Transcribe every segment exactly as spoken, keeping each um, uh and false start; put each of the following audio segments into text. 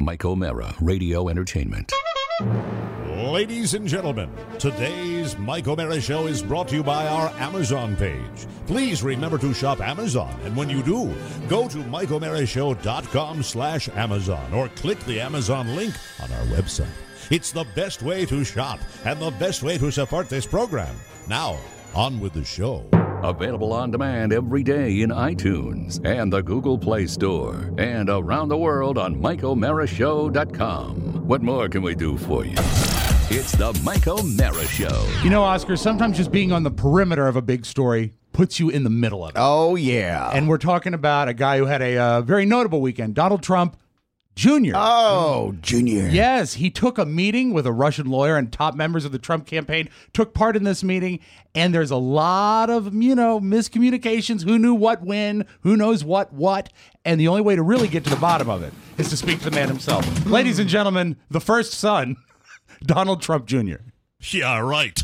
Mike O'Mara, Radio Entertainment. Ladies and gentlemen, today's Mike O'Mara Show is brought to you by our Amazon page. Please remember to shop Amazon, and when you do, go to mike o'mara show dot com slash Amazon or click the Amazon link on our website. It's the best way to shop and the best way to support this program. Now, on with the show. Available on demand every day in iTunes and the Google Play Store and around the world on mike o'mara show dot com. What more can we do for you? It's the Mike O'Mara Show. You know, Oscar, sometimes just being on the perimeter of a big story puts you in the middle of it. Oh, yeah. And we're talking about a guy who had a uh, very notable weekend, Donald Trump Junior Oh, Junior. Yes, he took a meeting with a Russian lawyer and top members of the Trump campaign, took part in this meeting, and there's a lot of, you know, miscommunications, who knew what when, who knows what what, and the only way to really get to the bottom of it is to speak to the man himself. Ladies and gentlemen, the first son, Donald Trump Junior Yeah, right.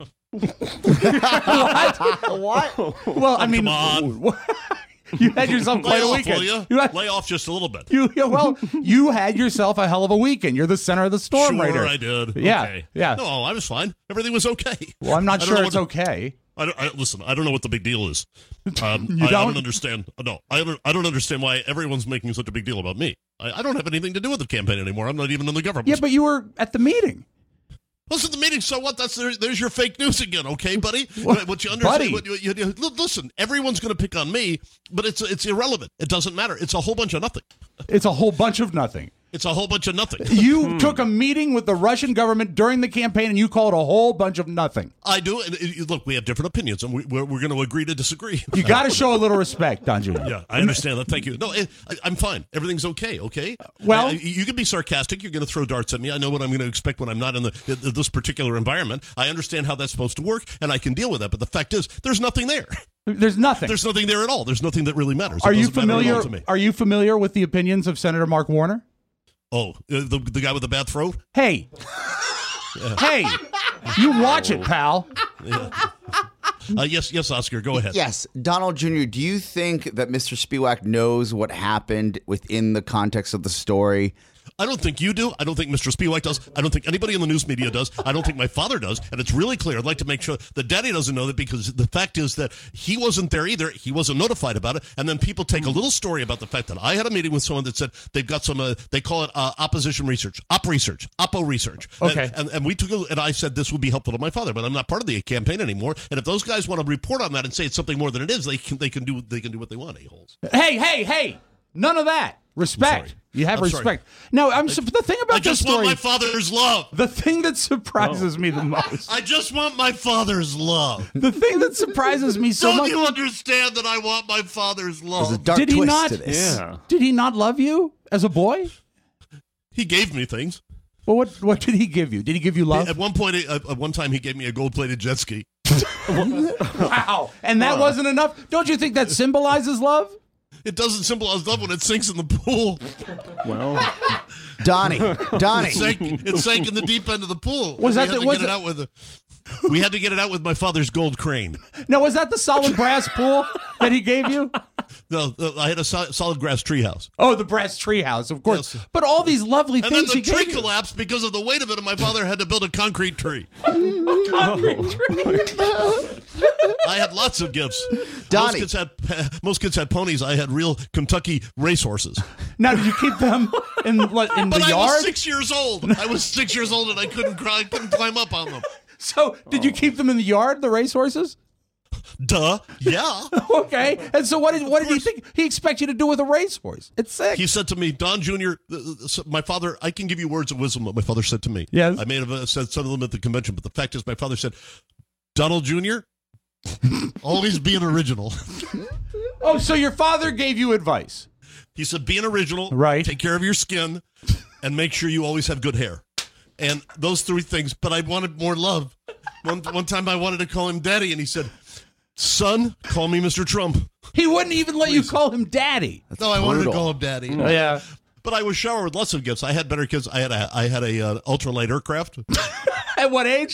What? What? Well, I mean, Come on. you had yourself Lay quite a off, weekend. will you? You had- Lay off just a little bit. You, yeah, well, you had yourself a hell of a weekend. You're the center of the storm Sure, right here. I did. Yeah, Okay. yeah. No, I was fine. Everything was okay. Well, I'm not I don't sure know it's what the- okay. I don't, I, listen, I don't know what the big deal is. Um, You I, I don't? don't understand. No, I don't. I don't understand why everyone's making such a big deal about me. I, I don't have anything to do with the campaign anymore. I'm not even in the government. Yeah, but you were at the meeting. Listen, the meeting. So what? That's there, there's your fake news again, okay, buddy? What? What you Buddy. understand? What you, you, you- listen, everyone's going to pick on me, but it's it's irrelevant. It doesn't matter. It's a whole bunch of nothing. It's a whole bunch of nothing. It's a whole bunch of nothing. You took a meeting with the Russian government during the campaign, and you called a whole bunch of nothing. I do. And uh, look, we have different opinions, and we, we're, we're going to agree to disagree. You got to show a little respect, Don Junior Yeah, I understand that. Thank you. No, I, I'm fine. Everything's okay. Okay. Well- I, you can be sarcastic. You're going to throw darts at me. I know what I'm going to expect when I'm not in the in this particular environment. I understand how that's supposed to work, and I can deal with that. But the fact is, there's nothing there. There's nothing. There's nothing there at all. There's nothing that really matters. It Are you doesn't matter at familiar? all to me. Are you familiar with the opinions of Senator Mark Warner? Oh, uh, the the guy with the bad throat. Hey, hey, you watch it, pal. Uh, yes, yes, Oscar. Go ahead. Yes, Donald Junior, do you think that Mister Spiewak knows what happened within the context of the story? I don't think you do. I don't think Mister Spiewak does. I don't think anybody in the news media does. I don't think my father does. And it's really clear. I'd like to make sure that Daddy doesn't know that, because the fact is that he wasn't there either. He wasn't notified about it. And then people take a little story about the fact that I had a meeting with someone that said they've got some, uh, they call it uh, opposition research, op research, oppo research. Okay. And, and, and we took, a, and I said this would be helpful to my father, but I'm not part of the campaign anymore. And if those guys want to report on that and say it's something more than it is, they can, they can do, they can do what they want, a-holes. Hey, hey, hey! None of that. Respect. You have I'm sorry. respect. No, I'm su- the thing about I just this story. want my father's love. The thing that surprises me the most. I just want my father's love. The thing that surprises me so Don't much. you understand that I want my father's There's a love? dark Did he twist not? to this. Did he not love you as a boy? He gave me things. Well, what what did he give you? Did he give you love? At one point, at at one time, he gave me a gold-plated jet ski. Wow. And that wasn't enough? Don't you think that symbolizes love? It doesn't symbolize love when it sinks in the pool. Well, Donnie, Donnie. It sank, it sank in the deep end of the pool. Was we that had the- to was get it it- out with a, We had to get it out with my father's gold crane. Now, was that the solid brass pool that he gave you? No, uh, I had a sol- solid grass treehouse. Oh, the brass treehouse, of course. Yes. But all these lovely And then things the he tree gave you. collapsed because of the weight of it, and my father had to build a concrete tree. Concrete tree. I had lots of gifts. Donnie. Most kids had most kids had ponies. I had real Kentucky racehorses. Now, did you keep them in, what, in But the I yard? was six years old. I was six years old, and I couldn't cry, I couldn't climb up on them. So, did you keep them in the yard, the racehorses? Duh. Yeah. Okay. And so, what did what did he think he expect you to do with a racehorse? It's sick. He said to me, Don Junior, uh, uh, my father, I can give you words of wisdom, what my father said to me. Yes. I may have uh, said some of them at the convention, but the fact is, my father said, Donald Junior, always be an original. Oh, so your father gave you advice. He said, be an original, Right. take care of your skin, and make sure you always have good hair. And those three things, but I wanted more love. One, one time I wanted to call him daddy, and he said, son, call me Mister Trump. He wouldn't even let you call him daddy. No, I wanted to brutal. call him daddy. Yeah. But I was showered with lots of gifts. I had better kids. I had a I had a uh, ultralight aircraft. At what age?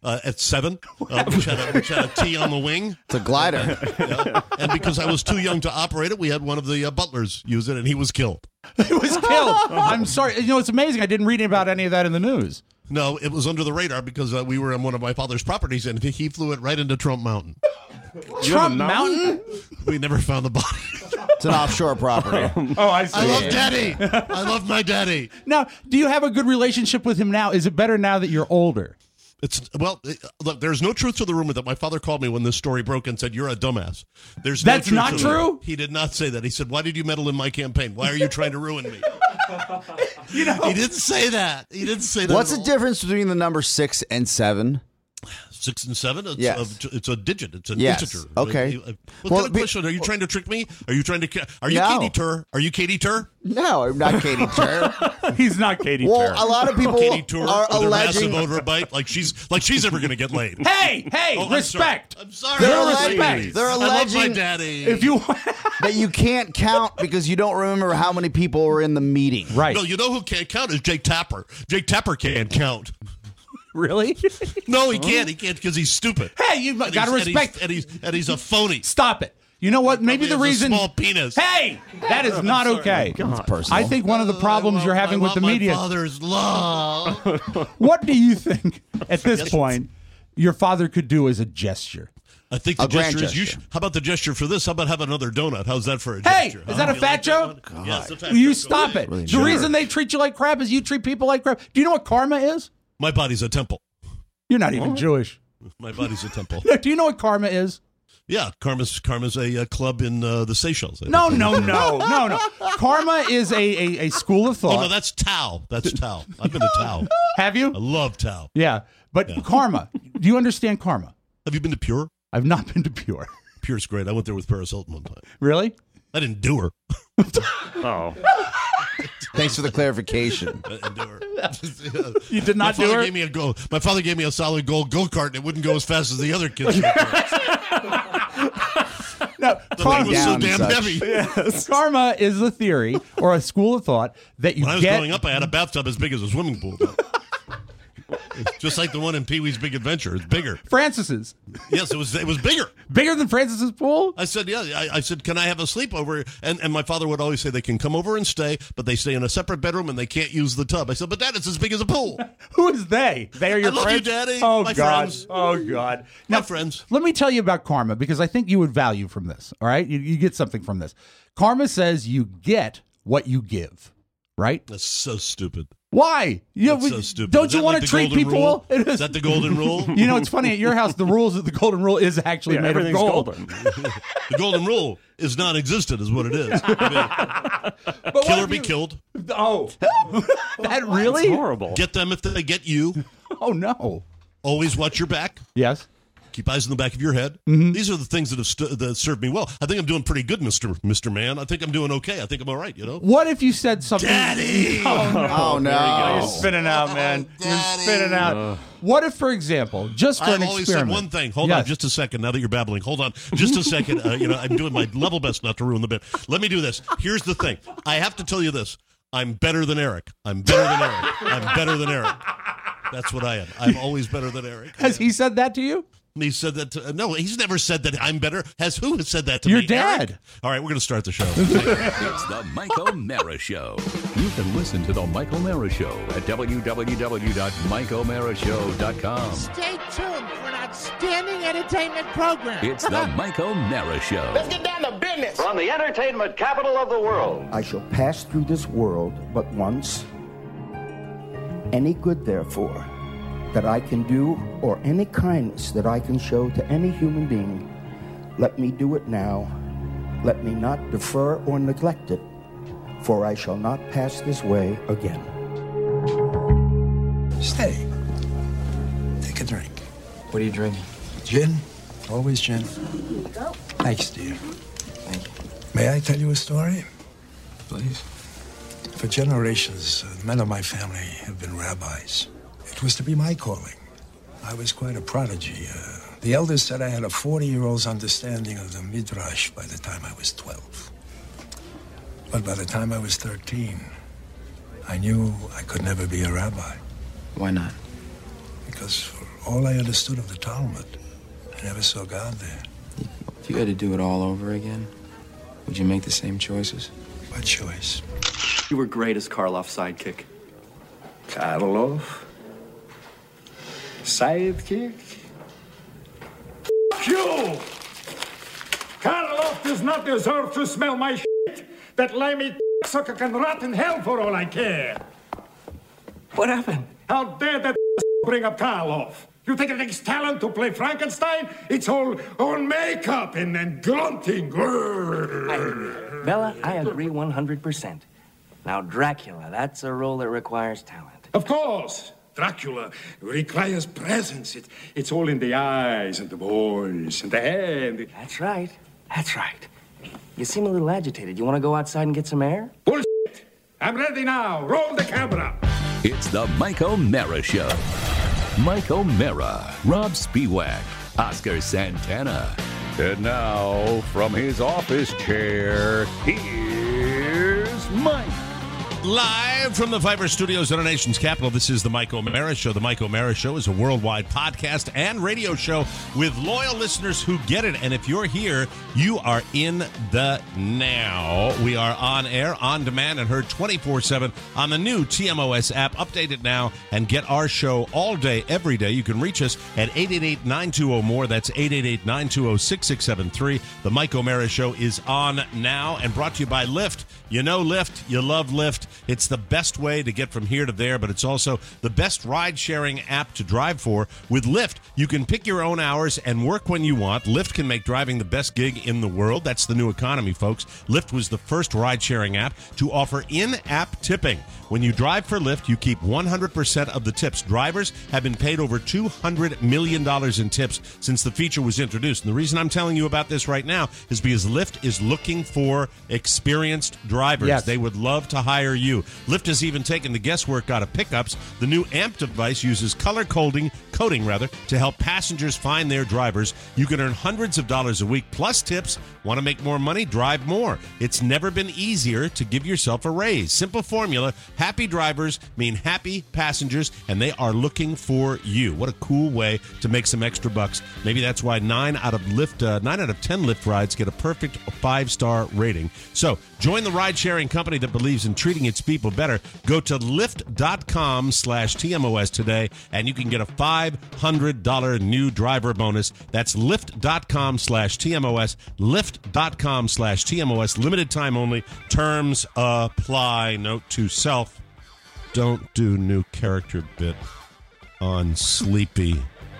uh, at seven, uh, which, had a, which had a T on the wing. It's a glider. Yeah. And because I was too young to operate it, we had one of the uh, butlers use it, and he was killed. He was killed. I'm sorry. You know, it's amazing. I didn't read about any of that in the news. No, it was under the radar because uh, we were on one of my father's properties, and he flew it right into Trump Mountain. Trump Mountain? We never found the body. It's an offshore property. Oh, I see. I love Daddy. I love my daddy. Now, do you have a good relationship with him now? Is it better now that you're older? It's well, it, look. There's no truth to the rumor that my father called me when this story broke and said you're a dumbass. There's no That's truth not to true? That. He did not say that. He said, "Why did you meddle in my campaign? Why are you trying to ruin me?" You know, He didn't say that. He didn't say that. What's at the all. difference between the number six and seven? Six and seven? It's, Yes. a, it's a digit. It's an Yes. integer. Okay. What Well, kind of be- question? Are you trying to trick me? Are you trying to? Are you No. Katie Tur? Are you Katie Tur? No, I'm not Katie Tur. he's not Katie Well, Tur. a lot of people Katie Tur are with her massive alleging overbite, like she's like she's ever going to get laid. Hey, hey, Oh, I'm respect. sorry. I'm sorry. They're No alleging- respect. they're I love my alleging daddy. If you that you can't count because you don't remember how many people were in the meeting. right, No, you know who can't count is Jake Tapper. Jake Tapper can't count. really? No, he can't. He can't because he's stupid. Hey, you And got to he's- respect. And he's, and he's and he's a phony. Stop it. You know what? Maybe Probably the has a reason. small penis. Hey, that is not okay. It's personal. I think one of the problems you're having I with the want media. My father's love. What do you think at this point your father could do as a gesture? I think the A grand gesture is. You gesture. should, how about the gesture for this? How about have another donut? How's that for a Hey, gesture? is huh? that a You fat like joke? that one? Yes, a fat You joke. stop it. Really the sure. reason they treat you like crap is you treat people like crap. Do you know what karma is? My body's a temple. You're not even Jewish. My body's a temple. Do you know what karma is? Yeah, Karma's Karma's a uh, club in uh, the Seychelles. I No, think. no, no, no, no. Karma is a, a, a school of Oh thought. no, that's Tao. That's Tao. I've been to Tao. Have you? I love Tao. Yeah. But karma. Do you understand karma? Have you been to Pure? I've not been to Pure. Pure's great. I went there with Paris Hilton one time. Really? I didn't do her. Oh. Thanks for the clarification. I didn't do her. You did My not do father her? gave me a go. My father gave me a solid gold go kart, and it wouldn't go as fast as the other kids. No, The thing karma, was so Down damn such. heavy. karma is a theory or a school of thought that you When I was get. growing up, I had a bathtub as big as a swimming pool. It's just like the one in Pee Wee's Big Adventure. It's bigger. Francis's. Yes, it was. It was bigger. Bigger than Francis's pool? I said, yeah. I, I said, can I have a sleepover? And and my father would always say they can come over and stay, but they stay in a separate bedroom and they can't use the tub. I said, but Dad, it's as big as a pool. Who is they? They are your I love friends? you, Daddy. Oh, My God. friends. Oh, God. My friends. Let me tell you about karma because I think you would value from this. All right? You, you get something from this. Karma says you get what you give, right? That's so stupid. Why? You That's know, so stupid. Don't Is you that want like to the treat golden people rule? well? It Is that the golden rule? You know, it's funny. At your house, the rules of the golden rule is actually Yeah, made of everything's gold. golden. The golden rule is non-existent, is what it is. I mean, But what kill or if be you- killed. Oh, that It's really? horrible. Get them if they get you. Oh no. Always watch your back. Yes. Keep eyes in the back of your head. Mm-hmm. These are the things that have stu- that served me well. I think I'm doing pretty good, Mister Mister Man. I think I'm doing okay. I think I'm all right. You know, What if you said something? Daddy. Oh, no. You're spinning out, man. You're spinning out. What if, for example, just for I've an always experiment? said one thing. Hold Yes. on, just a second. Now that you're babbling, hold on, just a second. Uh, you know, I'm doing my level best not to ruin the bit. Let me do this. Here's the thing. I have to tell you this. I'm better than Eric. I'm better than Eric. I'm better than Eric. That's what I am. I'm always better than Eric. Has he said that to you? He said that. To, no, he's never said that I'm better. Has who has said that to Your me? dad. Eric? All right, we're going to start the show. It's the Mike O'Mara Show. You can listen to the Mike O'Mara Show at w w w dot mike o'mara show dot com. Stay tuned for an outstanding entertainment program. It's the Mike O'Mara Show. Let's get down to business. From the entertainment capital of the world. I shall pass through this world but once. Any good, therefore, that I can do, or any kindness that I can show to any human being, let me do it now. Let me not defer or neglect it, for I shall not pass this way again. Stay. Take a drink. What are you drinking? Gin? Always gin. Thanks, dear. Thank you. May I tell you a story? Please. For generations, uh, men of my family have been rabbis. It was to be my calling. I was quite a prodigy. Uh, the elders said I had a forty-year-old's understanding of the Midrash by the time I was twelve. But by the time I was thirteen, I knew I could never be a rabbi. Why not? because for all I understood of the Talmud, I never saw God there. If you had to do it all over again, would you make the same choices? What choice? You were great as Karloff's sidekick. Karloff? Sidekick? F you! Karloff does not deserve to smell my shit. That limey sucker can rot in hell for all I care. What happened? How dare that bring up Karloff? You think it takes talent to play Frankenstein? It's all, all makeup and, and grunting. I, Bella, I agree one hundred percent. Now, Dracula, that's a role that requires talent. Of course. Dracula requires presence. It, it's all in the eyes and the voice and the head. That's right. That's right. You seem a little agitated. You want to go outside and get some air? Bullshit! I'm ready now. Roll the camera. It's the Mike O'Mara Show. Mike O'Mara, Rob Spiewak, Oscar Santana. And now, from his office chair, here's Mike. Live from the Fiverr Studios in our nation's capital, this is the Mike O'Mara Show. The Mike O'Mara Show is a worldwide podcast and radio show with loyal listeners who get it. And if you're here, you are in the now. We are on air, on demand, and heard twenty-four seven on the new T M O S app. Update it now and get our show all day, every day. You can reach us at eight eight eight, nine two zero, more. That's eight eight eight, nine two zero, six six seven three. The Mike O'Mara Show is on now and brought to you by Lyft. You know Lyft. You love Lyft. It's the best way to get from here to there, but it's also the best ride-sharing app to drive for. With Lyft, you can pick your own hours and work when you want. Lyft can make driving the best gig in the world. That's the new economy, folks. Lyft was the first ride-sharing app to offer in-app tipping. When you drive for Lyft, you keep one hundred percent of the tips. Drivers have been paid over two hundred million dollars in tips since the feature was introduced. And the reason I'm telling you about this right now is because Lyft is looking for experienced drivers. Yes. They would love to hire you. Lyft has even taken the guesswork out of pickups. The new A M P device uses color coding, coding rather, to help passengers find their drivers. You can earn hundreds of dollars a week plus tips. Want to make more money? Drive more. It's never been easier to give yourself a raise. Simple formula. Happy drivers mean happy passengers, and they are looking for you. What a cool way to make some extra bucks. Maybe that's why nine out of Lyft, uh, nine out of ten Lyft rides get a perfect five-star rating. So join the ride-sharing company that believes in treating its people better. Go to lyft.com slash TMOS today, and you can get a five hundred dollars new driver bonus. That's lyft.com slash TMOS, lyft.com slash TMOS. Limited time only. Terms apply. Note to self. Don't do new character bit on Sleepy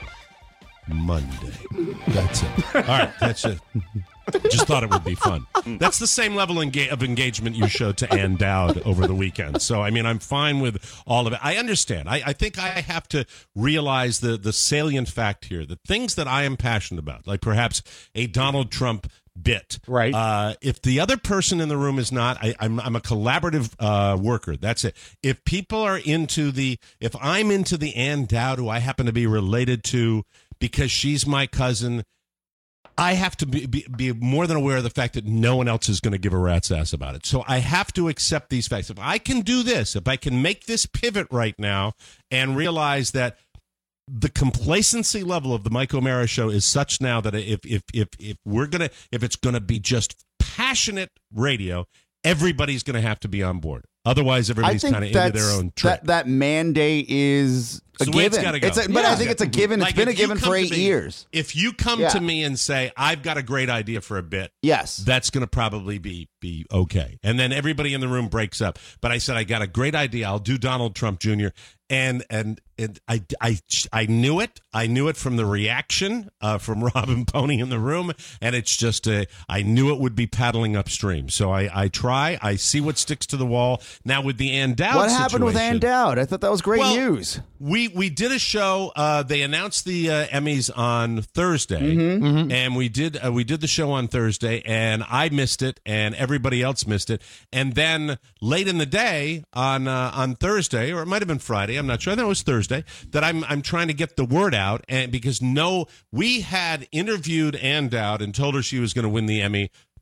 Monday. That's it. All right, that's it. Just thought it would be fun. That's the same level enga- of engagement you showed to Ann Dowd over the weekend. So, I mean, I'm fine with all of it. I understand. I, I think I have to realize the, the salient fact here, the things that I am passionate about, like perhaps a Donald Trump bit. Right. Uh, if the other person in the room is not, I, I'm, I'm a collaborative uh, worker. That's it. If people are into the, if I'm into the Ann Dowd, who I happen to be related to because she's my cousin, I have to be, be, be more than aware of the fact that no one else is going to give a rat's ass about it. So I have to accept these facts. If I can do this, if I can make this pivot right now and realize that the complacency level of the Mike O'Mara Show is such now that if if if if we're gonna if it's gonna be just passionate radio, everybody's gonna have to be on board. Otherwise, everybody's kind of into their own trick. That, that mandate is a It's the way it's given. gotta go. It's a, but Yeah. I think it's a given. It's Like, been a if you given come for to eight me- years. If you come Yeah. to me and say, I've got a great idea for a bit, yes, that's going to probably be be okay. And then everybody in the room breaks up. But I said, I got a great idea. I'll do Donald Trump Junior And and and I, I, I knew it. I knew it from the reaction uh, from Rob and Pony in the room. And it's just, a, I knew it would be paddling upstream. So I, I try. I see what sticks to the wall. Now with the Ann Dowd What happened with situation- Ann Dowd? I thought that was great Well, news. We we did a show. Uh, they announced the uh, Emmys on Thursday, Mhm. and we did uh, we did the show on Thursday, and I missed it, and everybody else missed it. And then late in the day on uh, on Thursday, or it might have been Friday, I'm not sure. I think it was Thursday. That I'm I'm trying to get the word out, and because no, we had interviewed Ann Dowd and told her she was going to win the Emmy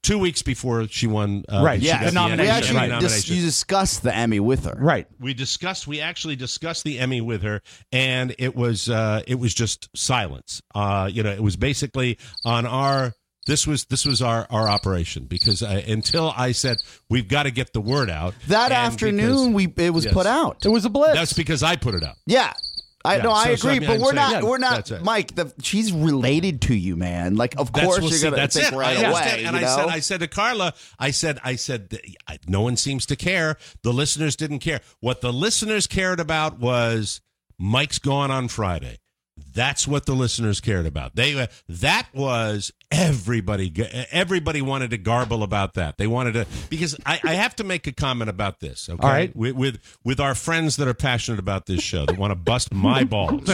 two weeks before she won. Uh, Right, she yeah, got the nomination. We actually Emmy dis- nomination. you discussed the Emmy with her. Right. We discussed. We actually discussed the Emmy with her, and it was uh, it was just silence. Uh, you know, it was basically on our. This was this was our, our operation because uh, until I said we've got to get the word out That and afternoon, because- we it was Yes. put out. It was a blitz. That's because I put it out. Yeah. I Yeah, no, I so- so, agree, I mean, but I'm we're saying- not. yeah, we're not, that's it. Mike. The, she's related to you, man. Like, of That's, course well, you're see, gonna that's think it. right I away. understand. And you I know? said, I said to Carla, I said, I said, I- no one seems to care. The listeners didn't care. What the listeners cared about was Mike's gone on Friday. That's what the listeners cared about. They uh, that was everybody. Everybody wanted to garble about that. They wanted to because I, I have to make a comment about this. Okay, All right. with, with with our friends that are passionate about this show that want to bust my balls.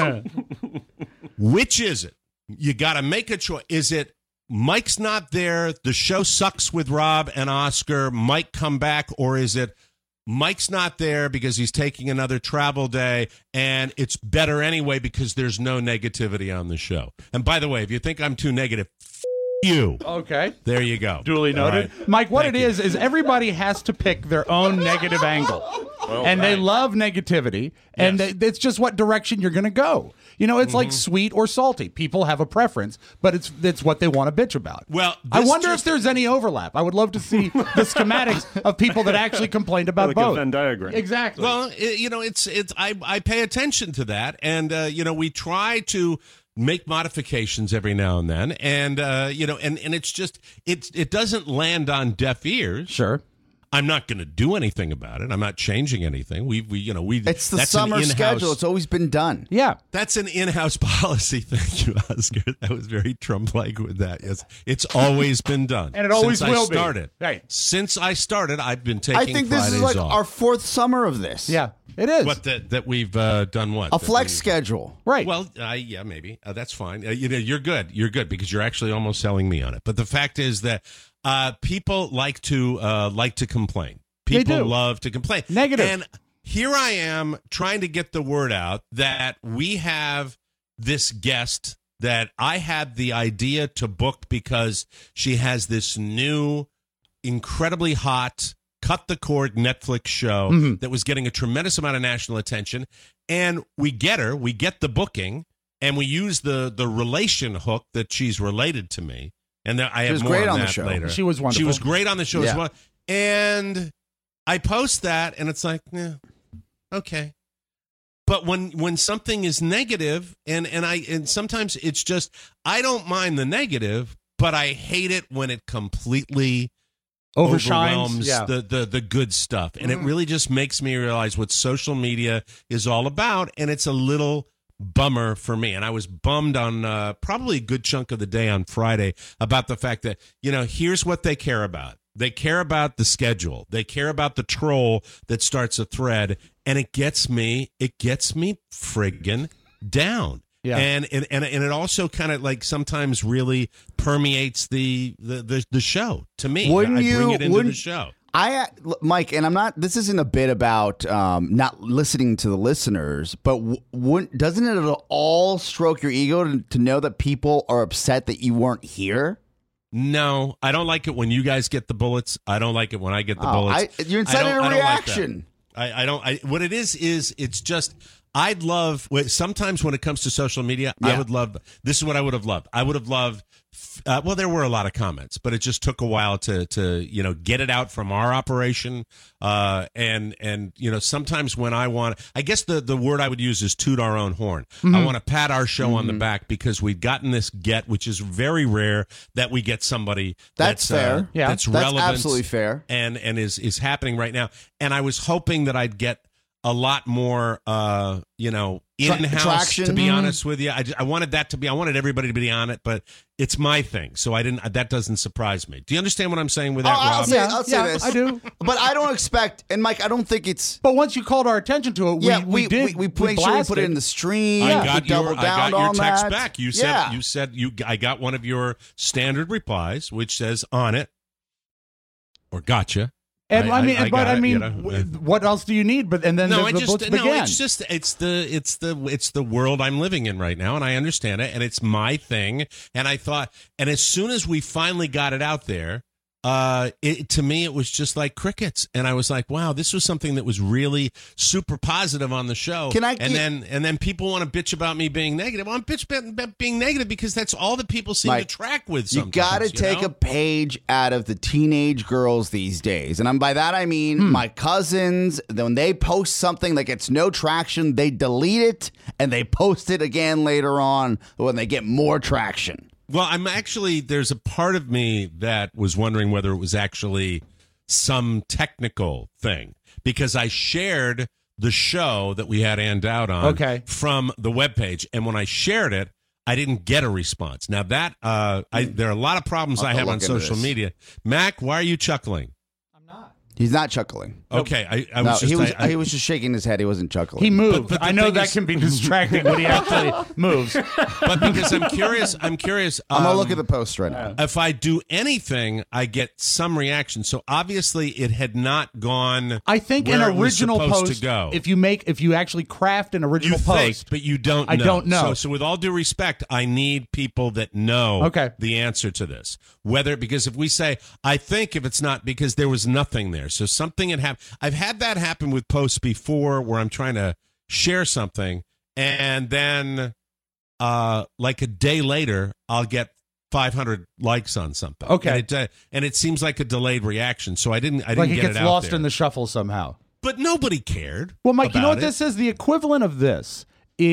Which is it? You got to make a choice. Is it Mike's not there? The show sucks with Rob and Oscar. Mike come back, or is it Mike's not there because he's taking another travel day, and it's better anyway because there's no negativity on the show? And by the way, if you think I'm too negative, f- you. Okay. There you go. Duly All noted. right. Mike, what Thank it you. is, is everybody has to pick their own negative angle. and they love negativity, and Yes. they, it's just what direction you're going to go. You know, it's like Mhm. sweet or salty. People have a preference, but it's it's what they want to bitch about. Well, I this wonder just- if there's any overlap. I would love to see the schematics of people that actually complained about Like a both. Venn diagram. Exactly. Well, it, you know, it's it's I I pay attention to that, and uh, you know, we try to make modifications every now and then, and uh, you know, and and it's just it it doesn't land on deaf ears. Sure. I'm not going to do anything about it. I'm not changing anything. We, we, you know, we. It's the that's an summer in-house- schedule. It's always been done. Yeah. That's an in-house policy. Thank you, Oscar. That was very Trump-like with that. Yes, it's always been done, And it always Since will I be. started. Right. Since I started, I've been taking. I think this Fridays is like off. our fourth summer of this. Yeah, it is. What that that we've uh, done? What A That flex we've- schedule. Right. Well, uh, yeah, maybe uh, that's fine. Uh, you know, you're good. You're good because you're actually almost selling me on it. But the fact is that uh, people like to uh, like to complain. They People do. love to complain. Negative. And here I am trying to get the word out that we have this guest that I had the idea to book because she has this new, incredibly hot, cut the cord Netflix show Mhm. that was getting a tremendous amount of national attention. And we get her, we get the booking, and we use the the relation hook that she's related to me. And there, I She have was more great on, on the that show. later. She was She wonderful. was great on the show Yeah. as well. And I post that, and it's like, yeah, okay. But when when something is negative, and and I and sometimes it's just I don't mind the negative, but I hate it when it completely Overshines, overwhelms yeah. the, the the good stuff, and it really just makes me realize what social media is all about, and it's a little bummer for me. And I was bummed on uh, probably a good chunk of the day on Friday about the fact that, you know, here's what they care about. They care about the schedule. They care about the troll that starts a thread, and it gets me, it gets me friggin' down. Yeah. And, and and and it also kind of like sometimes really permeates the the, the, the show to me. Wouldn't I you? bring it into wouldn't, the show. I, Mike, and I'm not. This isn't a bit about um, not listening to the listeners, but w- wouldn't, doesn't it at all stroke your ego to, to know that people are upset that you weren't here? No, I don't like it when you guys get the bullets. I don't like it when I get the Oh, bullets. I- you're I inciting don't- a I don't like that. reaction. I, I don't. I, what it is is it's just. I'd love. Sometimes when it comes to social media, I Yeah. would love. This is what I would have loved. I would have loved. Uh, well, there were a lot of comments, but it just took a while to to you know get it out from our operation. Uh, and and you know sometimes when I want, I guess the the word I would use is toot our own horn. I want to pat our show on the back because we've gotten this get, which is very rare that we get somebody That's that's, fair. uh, Yeah. that's That's relevant, absolutely fair. and and is is happening right now. And I was hoping that I'd get a lot more, uh, you know, Tra- in-house. traction. To be Mhm. honest with you, I, just, I wanted that to be. I wanted everybody to be on it, but it's my thing, so I didn't. That doesn't surprise me. Do you understand what I'm saying with that, Oh, I'll Rob? say, Yeah, I'll say yeah, this. I do. But I don't expect, and Mike, I don't think it's. But once you called our attention to it, we, Yeah, we, we did. we, we, put- make sure we put blasted. it in the stream. I we got your, doubled I down got your on text that. back. You said, Yeah. you said you. I got one of your standard replies, which says on it, or gotcha. And I, mean, but got I it, mean, you know. w- what else do you need? But and then no, the, I the just books no, began. it's just it's the it's the it's the world I'm living in right now, and I understand it, and it's my thing. And I thought, and as soon as we finally got it out there, uh, it, to me, it was just like crickets. And I was like, wow, this was something that was really super positive on the show. Can I and get- then and then people want to bitch about me being negative. Well, I'm bitch about being negative because that's all that people seem Mike, to track with You sometimes. got to you take know? a page out of the teenage girls these days. And I'm, by that, I mean Hmm. my cousins, when they post something that gets no traction, they delete it and they post it again later on when they get more traction. Well, I'm actually, there's a part of me that was wondering whether it was actually some technical thing because I shared the show that we had Ann Dowd on Okay. from the webpage. And when I shared it, I didn't get a response. Now that, uh, I, there are a lot of problems I'll I have to have on look into social this. media. Mac, why are you chuckling? He's not chuckling. Okay, I, I No, was just, he was I, I, he was just shaking his head. He wasn't chuckling. He moved. But- but the I know thing that is- can be distracting when he actually moves. but because I'm curious, I'm curious. I'm gonna um, look at the post right now. If I do anything, I get some reaction. So obviously, it had not gone. I think where an it was original supposed post. to go. If you make, if you actually craft an you original think, post, but you don't. I know. don't know. So, so with all due respect, I need people that know Okay. the answer to this. Whether because if we say, I think if it's not because there was nothing there, so something had happened. I've had that happen with posts before where I'm trying to share something, and then uh, like a day later, I'll get five hundred likes on something. Okay. and it, uh, and it seems like a delayed reaction. So I didn't. I didn't like it get gets it out lost there. in the shuffle somehow. But nobody cared. Well, Mike, you know about what it. this is? The equivalent of this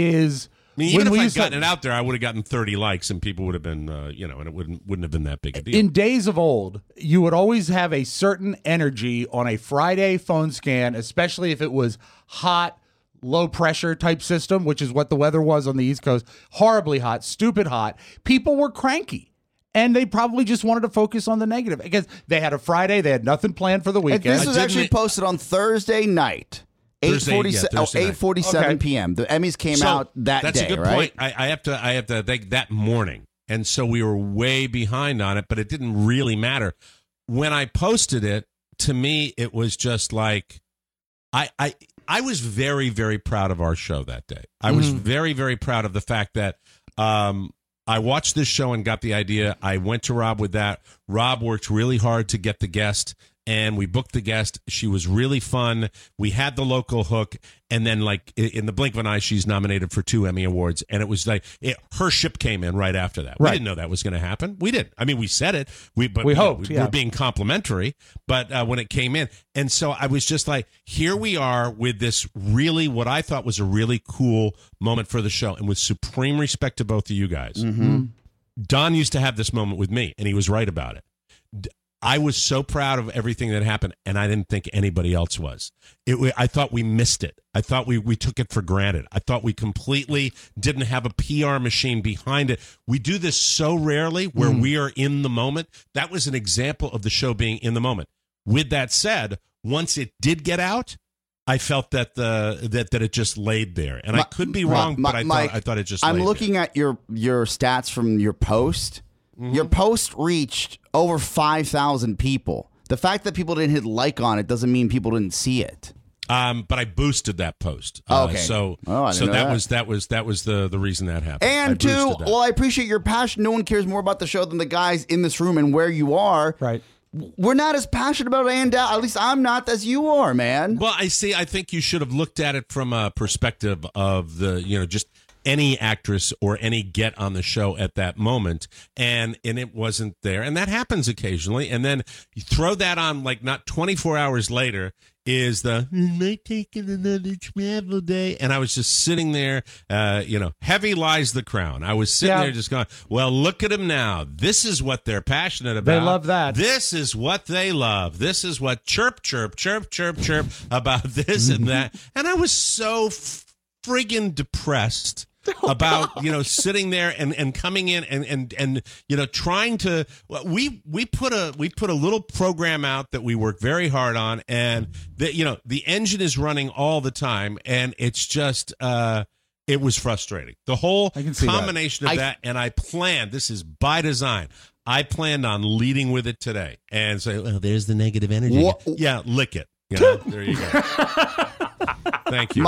is I mean, even when if we I'd used to- gotten it out there, I would have gotten thirty likes, and people would have been, uh, you know, and it wouldn't wouldn't have been that big a deal. In days of old, you would always have a certain energy on a Friday phone scan, especially if it was hot, low pressure type system, which is what the weather was on the East Coast. Horribly hot, stupid hot. People were cranky. And they probably just wanted to focus on the negative because they had a Friday, they had nothing planned for the And weekend. this was actually posted on Thursday night. Thursday, eight forty yeah, oh, Thursday night. eight forty-seven Okay. p.m. The Emmys came So, out that that's day, a good right? point. I, I have to, I have to think that morning, and so we were way behind on it, but it didn't really matter. When I posted it, to me, it was just like, I, I, I was very, very proud of our show that day. I was Mm-hmm. very, very proud of the fact that. Um, I watched this show and got the idea. I went to Rob with that. Rob worked really hard to get the guest, and we booked the guest. She was really fun. We had the local hook, and then, like, i- in the blink of an eye, she's nominated for two Emmy Awards, and it was like it, her ship came in right after that. We Right. didn't know that was going to happen. We did. I mean, we said it. We but We you know, hoped, we yeah. were being complimentary, but uh, when it came in, and so I was just like, here we are with this really what I thought was a really cool moment for the show, and with supreme respect to both of you guys. Mm-hmm. Don used to have this moment with me, and he was right about it. D- I was so proud of everything that happened, and I didn't think anybody else was. It, wa- I thought we missed it. I thought we, we took it for granted. I thought we completely didn't have a P R machine behind it. We do this so rarely where Mm. we are in the moment. That was an example of the show being in the moment. With that said, once it did get out, I felt that the that that it just laid there, and I could be wrong, Mi- but I Mike, thought I thought it just. I'm laid looking at your your stats from your post. Your post reached over five thousand people. The fact that people didn't hit like on it doesn't mean people didn't see it. Um, but I boosted that post. Oh, Uh, okay. so Oh, I didn't so know that, that. was that was that was the the reason that happened. I And two, boosted that. well, I appreciate your passion. No one cares more about the show than the guys in this room and where you are. Right. We're not as passionate about Ann Dowd. At least I'm not as you are, man. Well, I see. I think you should have looked at it from a perspective of the, you know, just any actress or any get on the show at that moment, and and it wasn't there, and that happens occasionally. And then you throw that on, like, not twenty-four hours later is the might taking another travel day, and I was just sitting there, uh, you know, heavy lies the crown. I was sitting Yeah. there just going, well, look at them now. This is what they're passionate about. They love that. This is what they love. This is what chirp, chirp, chirp, chirp, chirp about this and that. And I was so friggin' depressed about, you know, sitting there and, and coming in and, and, and, you know, trying to, we, we put a, we put a little program out that we work very hard on, and the, you know, the engine is running all the time, and it's just, uh, it was frustrating. The whole I can see that. combination of I- that, and I planned, this is by design, I planned on leading with it today and say, well, there's the negative energy. What- Yeah, lick it. You know, there you go. Thank you. Mike,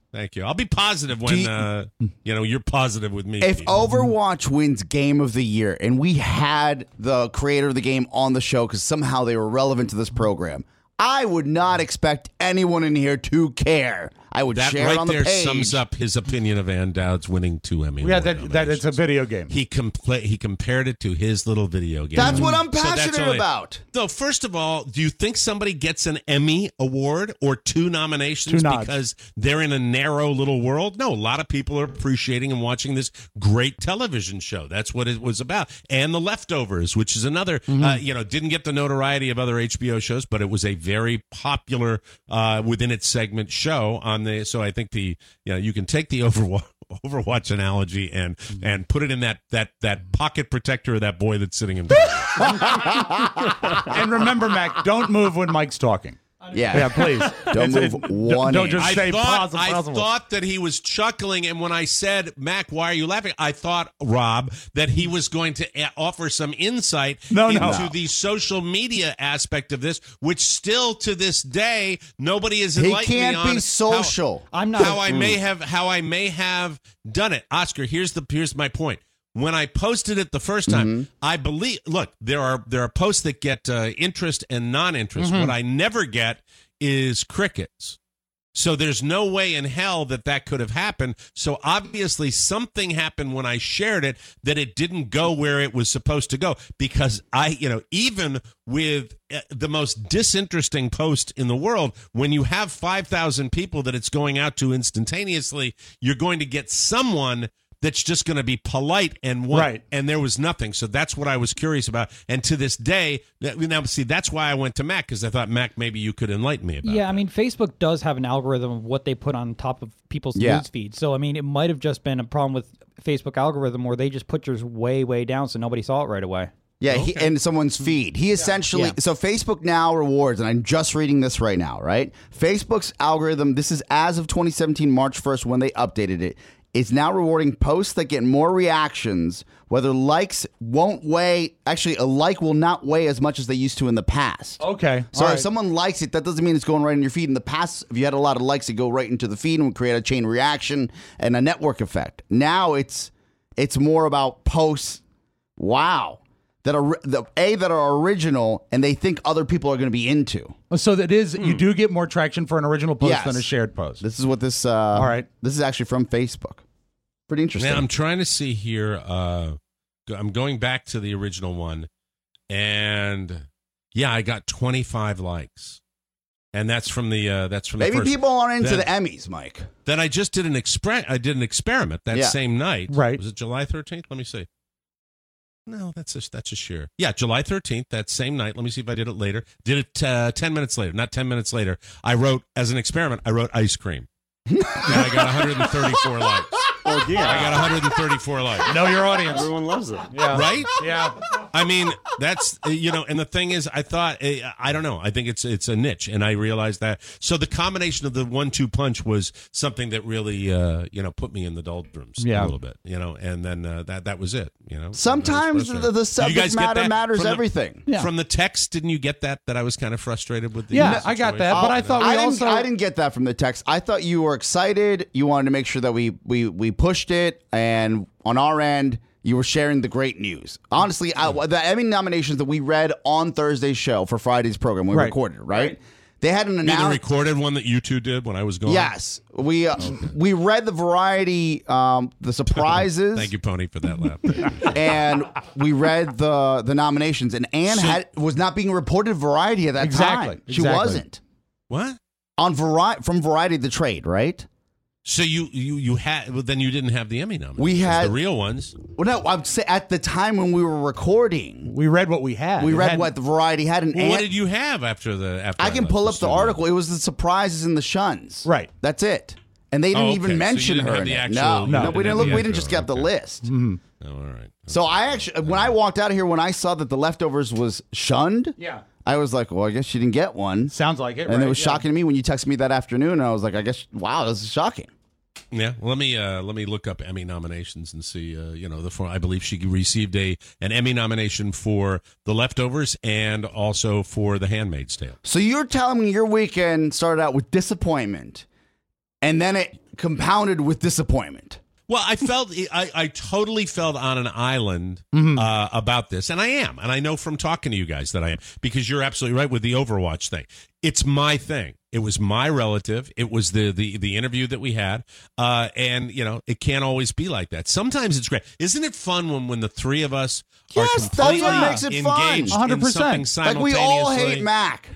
Thank you. I'll be positive when you, uh, you know you're positive with me. If Pete. Overwatch wins Game of the Year, and we had the creator of the game on the show because somehow they were relevant to this program, I would not expect anyone in here to care. I would that share right it on the there page. sums up his opinion of Ann Dowd's winning two Emmy. Yeah, Award that, that it's a video game. He compla- he compared it to his little video game. That's what I'm So that's passionate only- about. So first of all, do you think somebody gets an Emmy award or two nominations Two nods. because they're in a narrow little world? No, a lot of people are appreciating and watching this great television show. That's what it was about. And The Leftovers, which is another, Mm-hmm. uh, you know, didn't get the notoriety of other H B O shows, but it was a very popular uh, within its segment show on the. So I think the, you know, you can take the Overwatch. Overwatch analogy and and put it in that that that pocket protector of that boy that's sitting in front of you. And remember, Mac, don't move when Mike's talking. Yeah, Yeah, please. Don't It's- move it's- one Don't inch. just I say thought possible. I possible. thought that he was chuckling, and when I said, "Mac, why are you laughing?" I thought, Rob, that he was going to a- offer some insight No, into no. the social media aspect of this, which still to this day nobody has He enlightened me can't on. be social. How, I'm not- how I may have how I may have done it. Oscar, here's the here's my point. When I posted it the first time, Mm-hmm. I believe. Look, there are there are posts that get uh, interest and non-interest. Mm-hmm. What I never get is crickets. So there's no way in hell that that could have happened. So obviously something happened when I shared it that it didn't go where it was supposed to go, because I, you know, even with uh, the most disinteresting post in the world, when you have five thousand people that it's going out to instantaneously, you're going to get someone that's just going to be polite and one, Right. and there was nothing. So that's what I was curious about. And to this day, that- now see, that's why I went to Mac, because I thought, Mac, maybe you could enlighten me about Yeah, it. I mean, Facebook does have an algorithm of what they put on top of people's Yeah. news feeds. So, I mean, it might have just been a problem with Facebook algorithm where they just put yours way, way down so nobody saw it right away. Yeah, he, in someone's feed. He essentially, Yeah. so Facebook now rewards, and I'm just reading this right now, right? Facebook's algorithm, this is as of twenty seventeen, March first, when they updated it, is now rewarding posts that get more reactions, whether likes won't weigh, actually, a like will not weigh as much as they used to in the past. Okay. So all if right. someone likes it, that doesn't mean it's going right in your feed. In the past, if you had a lot of likes, it go right into the feed and would create a chain reaction and a network effect. Now it's it's more about posts, wow, that are the a that are original and they think other people are going to be into. So that is, you do get more traction for an original post Yes. than a shared post. This is what this. Uh, All right. This is actually from Facebook. Pretty interesting. Now I'm trying to see here. Uh, go- I'm going back to the original one, and yeah, I got twenty-five likes, and that's from the uh, that's from Maybe the first. people aren't into Then- the Emmys, Mike. Then I just did an expre- I did an experiment that Yeah. same night. Right. Was it July thirteenth? Let me see. No, that's a that's a share. Yeah, July thirteenth, that same night. Let me see if I did it later. Did it uh, ten minutes later, not ten minutes later. I wrote, as an experiment, I wrote ice cream. And I got one hundred thirty-four likes. Oh, yeah. I got one hundred thirty-four likes. Know your audience. Everyone loves it. Yeah. Right? Yeah. I mean, that's, uh, you know, and the thing is, I thought, uh, I don't know, I think it's it's a niche, and I realized that. So the combination of the one two punch was something that really, uh, you know, put me in the doldrums Yeah. a little bit, you know, and then uh, that that was it, you know. Sometimes That was the, the frustrating. Did you guys subject get matter that matters from the- everything. Yeah. From the text, didn't you get that, that I was kind of frustrated with the Yeah, I got situation? that, but I thought we I didn't, also. I didn't get that from the text. I thought you were excited. You wanted to make sure that we we we pushed it, and on our end, you were sharing the great news. Honestly, I, the Emmy nominations that we read on Thursday's show for Friday's program, we Right. recorded, right? They had an You mean the announcement. recorded one that you two did when I was gone? Yes, we uh, we read the variety, um, the surprises. Thank you, Pony, for that laugh. And we read the the nominations, and Anne So- had was not being reported Variety at that Exactly, time. She exactly. wasn't What? on Variety from Variety the Trade, right? So you you you had, well, then you didn't have the Emmy nominations. We had- the real ones. Well, no, I'm say at the time when we were recording, we read what we had. we It read had- what the Variety had, and Well, what Anne- did you have after the after I can left pull up the studio? article. It was the surprises and the shuns. Right. That's it. And they didn't Oh, okay. even So you mention didn't her. have in the it. actual- no, you no, didn't we didn't have look. the We didn't just actual- get the okay. list. Mm-hmm. Oh, all right. So I actually, when I walked out of here, when I saw that the Leftovers was shunned, Yeah. I was like, well, I guess she didn't get one. Sounds like it. And right? it was Yeah. shocking to me when you texted me that afternoon. And I was like, I guess, wow, this is shocking. Yeah, well, let me uh, let me look up Emmy nominations and see. Uh, you know, the for, I believe she received a an Emmy nomination for The Leftovers and also for The Handmaid's Tale. So you're telling me your weekend started out with disappointment, and then it compounded with disappointment. Well, I felt I, I totally felt on an island Mm-hmm. uh, about this, and I am, and I know from talking to you guys that I am, because you're absolutely right with the Overwatch thing. It's my thing. It was my relative. It was the the the interview that we had, uh, and you know it can't always be like that. Sometimes it's great. Isn't it fun when when the three of us Yes, are that's completely what makes it fun. engaged one hundred in percent. something Like we all hate simultaneously? Mac.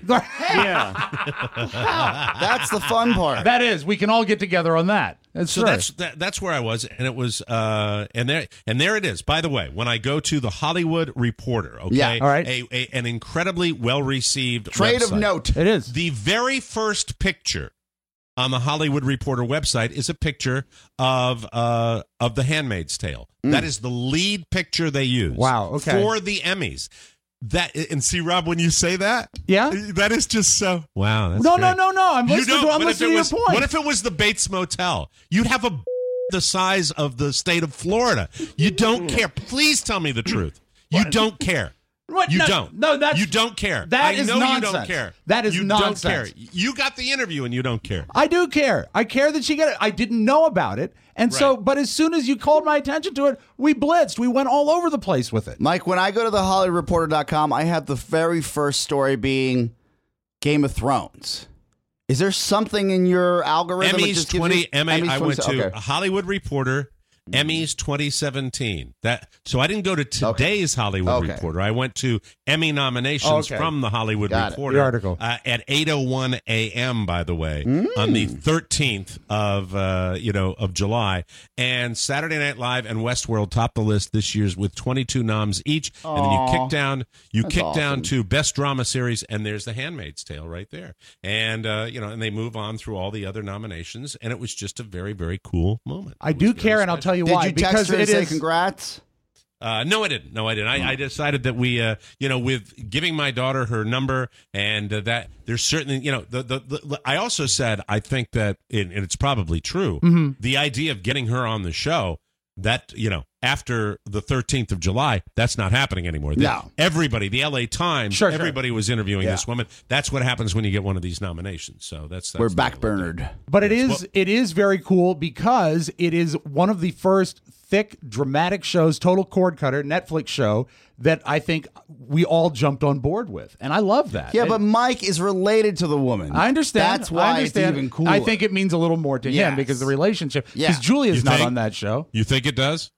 Yeah. That's the fun part. That is, we can all get together on that. That's So right. that's that, that's where I was, and it was, uh, and there and there it is. By the way, when I go to the Hollywood Reporter, okay, Yeah, all right. a, a, an incredibly well received Trade of note. It is. The very first picture on the Hollywood Reporter website is a picture of uh of The Handmaid's Tale. Mm. That is the lead picture they use. Wow, okay. For the Emmys. That and see, Rob, when you say that, Yeah? that is just so wow. That's No, great. no, no, no. I'm You listening don't, to, I'm but if listening it to your was, point. What if it was the Bates Motel? You'd have a the size of the state of Florida. You don't care. Please tell me the truth. You don't care. What? You No, don't. no, that's- you don't care. that I is know you don't nonsense. care. That is you nonsense. Don't care. You got the interview and you don't care. I do care. I care that she got it. I didn't know about it. And so, Right. but as soon as you called my attention to it, we blitzed. We went all over the place with it. Mike, when I go to the hollywood reporter dot com, I have the very first story being Game of Thrones. Is there something in your algorithm? that Emmys just gives twenty. you- Emmy. Emmys I went to twenty okay. Hollywood Reporter. Emmys twenty seventeen. That so I didn't go to today's Hollywood Okay. Reporter. I went to Emmy nominations Okay. from the Hollywood Got it. Reporter. The article. uh, at eight oh one a.m. By the way, Mm. on the thirteenth of uh, you know of July, and Saturday Night Live and Westworld topped the list this year's with twenty-two noms each. And then you Aw. kick down, you That's kick awesome. down to Best Drama Series, and there's The Handmaid's Tale right there. And uh, you know, and they move on through all the other nominations, and it was just a very very cool moment. I It do was very care, and I'll special. tell you Did why. you text because her and it say is. congrats? Uh, no, I didn't. No, I didn't. I, I decided that we, uh, you know, with giving my daughter her number, and uh, that there's certainly, you know, the, the, the I also said I think that, and it's probably true, Mm-hmm. the idea of getting her on the show, that, you know, after the thirteenth of July, that's not happening anymore. The- No. Everybody, the L A Times, Sure, sure. everybody was interviewing Yeah. this woman. That's what happens when you get one of these nominations. So that's, that's We're the way I look at it. backburnered. But it is Well- it is very cool because it is one of the first thick dramatic shows, total cord cutter Netflix show that I think we all jumped on board with, and I love that. Yeah, It- but Mike is related to the woman. I understand. That's why I understand. it's even cooler. I think it means a little more to him Yes. because the relationship. Yeah. Because Julia's You not think? on that show. You think it does?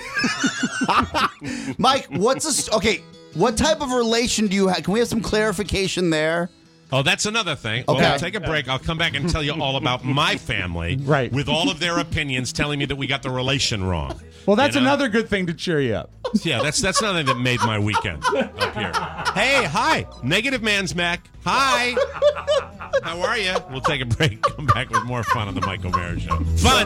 Mike, what's this? Okay, what type of relation do you have? Can we have some clarification there? Oh, that's another thing. Okay. Well, we'll take a break. I'll come back and tell you all about my family, Right. with all of their opinions telling me that we got the relation wrong. Well, that's You know? another good thing to cheer you up. Yeah, that's that's another thing that made my weekend up here. Hey, hi, Negative Man's Mac. Hi, how are you? We'll take a break. Come back with more fun on the Mike O'Mara Show. Fun.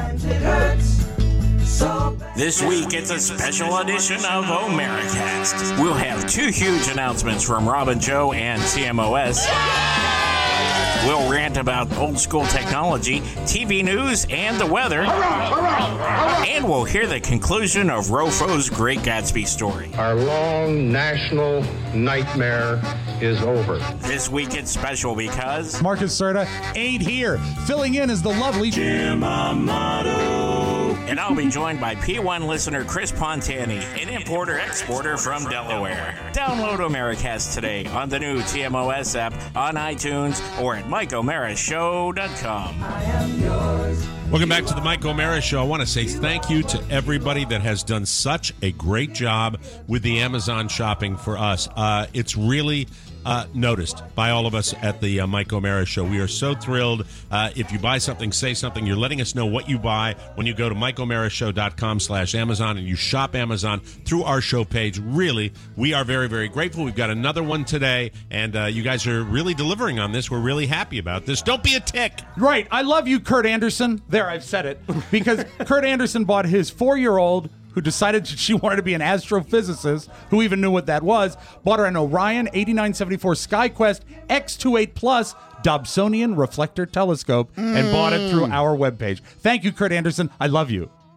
This week, it's a special edition of Omericast. We'll have two huge announcements from Robin Joe and T M O S. We'll rant about old school technology, T V news, and the weather. And we'll hear the conclusion of Rofo's Great Gatsby story. Our long national nightmare is over. This week, it's special because Marcus Serta ain't here. Filling in is the lovely Jim Amato. And I'll be joined by P one listener Chris Pontani, an importer-exporter from Delaware. Download Omericast today on the new T M O S app, on iTunes, or at Mike O'Mara Show dot com. Welcome back to the Mike O'Mara Show. I want to say thank you to everybody that has done such a great job with the Amazon shopping for us. Uh, it's really uh, noticed by all of us at the uh, Mike O'Mara Show. We are so thrilled. Uh, if you buy something, say something. You're letting us know what you buy when you go to Mike O'Mara Show dot com slash Amazon and you shop Amazon through our show page. Really, we are very, very grateful. We've got another one today, and uh, you guys are really delivering on this. We're really happy about this. Don't be a tick. Right. I love you, Kurt Anderson. There, I've said it. Because Kurt Anderson bought his four-year-old, who decided she wanted to be an astrophysicist, who even knew what that was, bought her an Orion eighty-nine seventy-four SkyQuest X twenty-eight Plus Dobsonian reflector telescope and bought it through our webpage. Thank you, Kurt Anderson. I love you.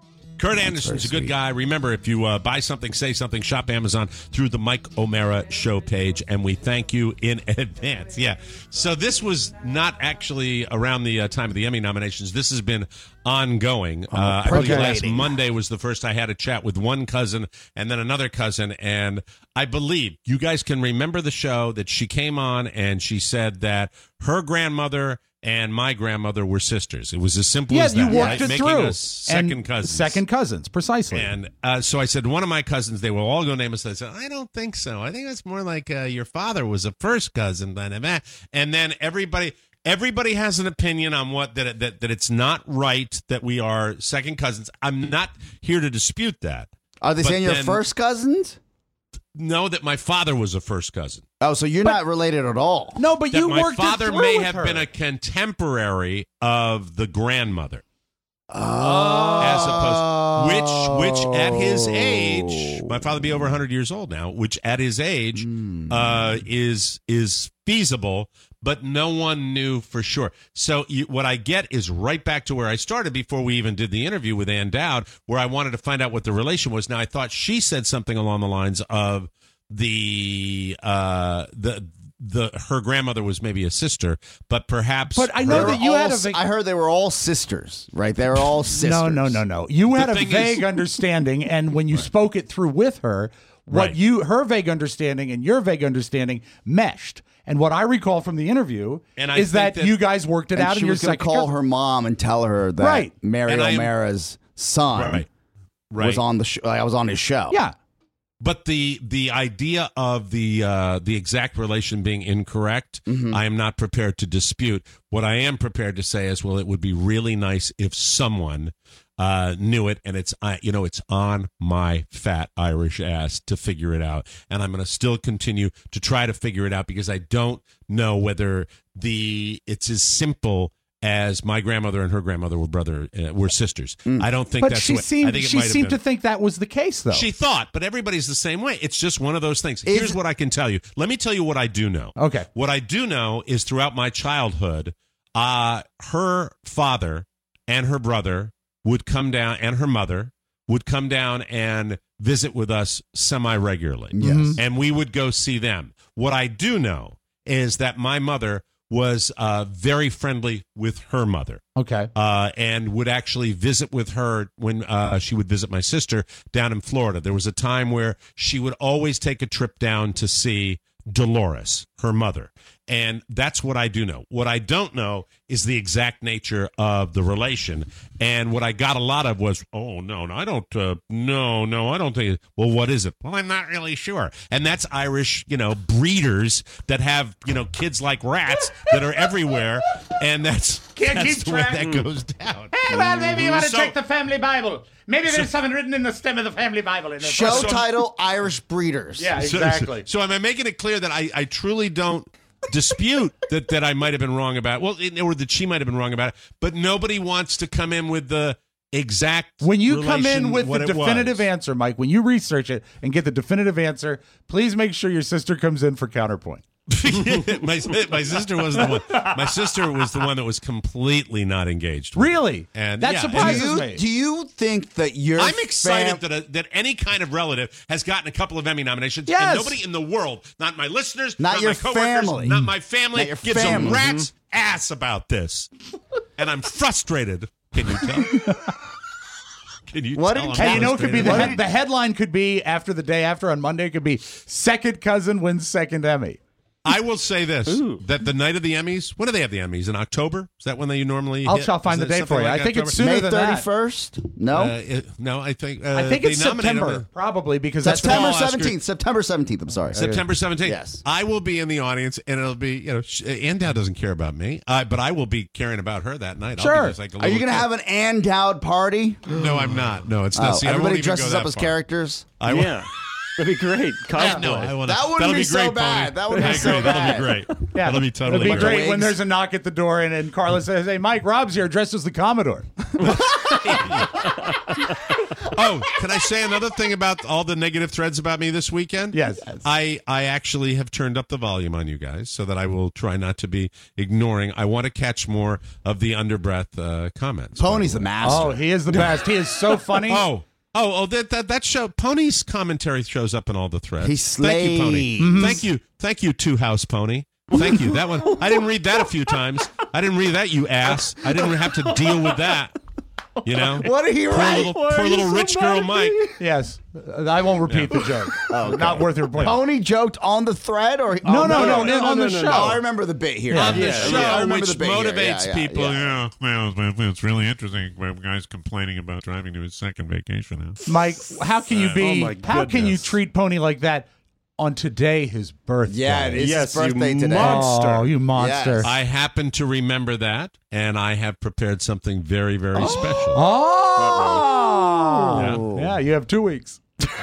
Kurt Anderson's a good guy. Remember, if you uh, buy something, say something, shop Amazon through the Mike O'Mara Show page, and we thank you in advance. Yeah. So this was not actually around the uh, time of the Emmy nominations. This has been ongoing. Oh, uh, I believe last Monday was the first I had a chat with one cousin and then another cousin, and I believe you guys can remember the show that she came on and she said that her grandmother and my grandmother were sisters. It was as simple yeah, as that. you worked right? it Making through. us second and cousins. Second cousins, precisely. And uh, so I said, one of my cousins, they were all going to name us. I said, I don't think so. I think it's more like uh, your father was a first cousin. And then everybody... Everybody has an opinion on what that, that that it's not right that we are second cousins. I'm not here to dispute that. Are they But saying you're then- first cousins? No, that my father was a first cousin. Oh, so you're not related at all. No, but That you my worked father it through may with have her. been a contemporary of the grandmother. Oh. As opposed, which, which at his age, my father be over one hundred years old now, which at his age Mm. uh, is is feasible, but no one knew for sure. So you, what I get is right back to where I started before we even did the interview with Ann Dowd, where I wanted to find out what the relation was. Now, I thought she said something along the lines of the uh, the the her grandmother was maybe a sister, but perhaps. But I know They that were you all had a s- vague- I heard they were all sisters, right? They were all sisters. No, no, no, no. You The had a thing vague is- understanding, and when you spoke it through with her, what Right. you her vague understanding and your vague understanding meshed. And what I recall from the interview And I is that, think that- you guys worked it And out. she and was you're going to call her mom and tell her that Right. Mary And I- O'Mara's son Right. Right. was on the show. I was on his show. Yeah. But the the idea of the uh, the exact relation being incorrect, Mm-hmm. I am not prepared to dispute. What I am prepared to say is, well, it would be really nice if someone uh, knew it, and it's uh, you know it's on my fat Irish ass to figure it out, and I'm going to still continue to try to figure it out because I don't know whether the it's as simple as my grandmother and her grandmother were brother uh, were sisters. I don't think But that's she the way, I seemed think it she might have seemed been. to think that was the case, though. She thought, but everybody's the same way. It's just one of those things. Is- Here's what I can tell you. Let me tell you what I do know. Okay. What I do know is throughout my childhood, uh, her father and her brother would come down, and her mother would come down and visit with us semi-regularly. Yes. And we would go see them. What I do know is that my mother was uh, very friendly with her mother. Okay. Uh, and would actually visit with her when uh, she would visit my sister down in Florida. There was a time where she would always take a trip down to see Dolores, her mother. And that's what I do know. What I don't know is the exact nature of the relation. And what I got a lot of was, oh, no, no, I don't, uh, no, no, I don't think, well, what is it? Well, I'm not really sure. And that's Irish, you know, breeders that have, you know, kids like rats that are everywhere. And that's, Can't that's keep the way track. that goes down. Hey, well, maybe you want to So- check the family Bible. Maybe there's something written in the stem of the family Bible. In the Show first- title: Irish Breeders. Yeah, So- exactly. So, so am I making it clear that I, I truly don't dispute that, that I might have been wrong about, well, it- or that she might have been wrong about it, but nobody wants to come in with the exact When you come in relation, with what the it was. definitive answer, Mike, when you research it and get the definitive answer, please make sure your sister comes in for counterpoint. my, my sister was the one. My sister was the one that was completely not engaged. with it. Really? And That yeah, surprises Do you, me. do you think that your I'm excited fam- that a, that any kind of relative has gotten a couple of Emmy nominations, Yes. and nobody in the world, not my listeners, Not not, your my coworkers, family. not my family, Not your gives family. a rat's ass about this, and I'm frustrated. Can you tell? Can you What tell? did I'm Kat- And you know, it could be the, frustrated? head, the headline could be after the day after on Monday. It could be second cousin wins second Emmy. I will say this: that the night of the Emmys, when do they have the Emmys? In October? Is that when they normally? I'll hit? try to find Is the it date for something you. like I think it's October? sooner May than thirty that. first? No, Uh, it- no, I think. Uh, I think they it's nominated September, them- probably because September that's Oscar- seventeenth. September seventeenth. I'm sorry. September seventeenth. Yes. I will be in the audience, and it'll be, you know, sh- Ann Dowd doesn't care about me, uh, but I will be caring about her that night. I'll Sure. be just like a Are you little going to kid. have an Ann Dowd party? No, I'm not. No, it's Oh, not. See, I won't everybody even go dresses that up as far. characters. I will- Yeah. That'd be great. Cosplay. No, I wanna, That wouldn't that'll be be so great, bad. Tony. That wouldn't I be so agree. That'll bad. be great. Yeah, That'll be totally It'd be great. great when there's a knock at the door and, and Carla says, "Hey, Mike, Rob's here, dressed as the Commodore." Oh, can I say another thing about all the negative threads about me this weekend? Yes. I, I actually have turned up the volume on you guys so that I will try not to be ignoring. I want to catch more of the underbreath uh, comments. Pony's the master. Oh, he is the best. He is so funny. Oh. Oh, oh, that, that that show, Pony's commentary shows up in all the threads. He Thank you, Pony. slays. Thank you, thank you, Two House Pony. Thank you. That one, I didn't read that a few times. I didn't read that, you ass. I didn't have to deal with that. You know, What did he poor write? little, poor little rich girl Mike. Yes. Uh, I won't repeat the joke. Oh, okay. Not worth your point. Pony joked on the thread, or No, oh, no, no, no, on the show. Oh, I remember the bit here. On the Yeah, show, yeah, I remember which the bit here. motivates Yeah, yeah, people. yeah. Yeah, well, it's really interesting. Guys complaining about driving to his second vacation now. Mike, how can you be? Oh, my how can you goodness. treat Pony like that on today, his birthday? Yeah, it is Yes, his birthday you today. monster. Oh, you monster! Yes. I happen to remember that, and I have prepared something very, very special. Oh, Yeah. yeah. You have two weeks.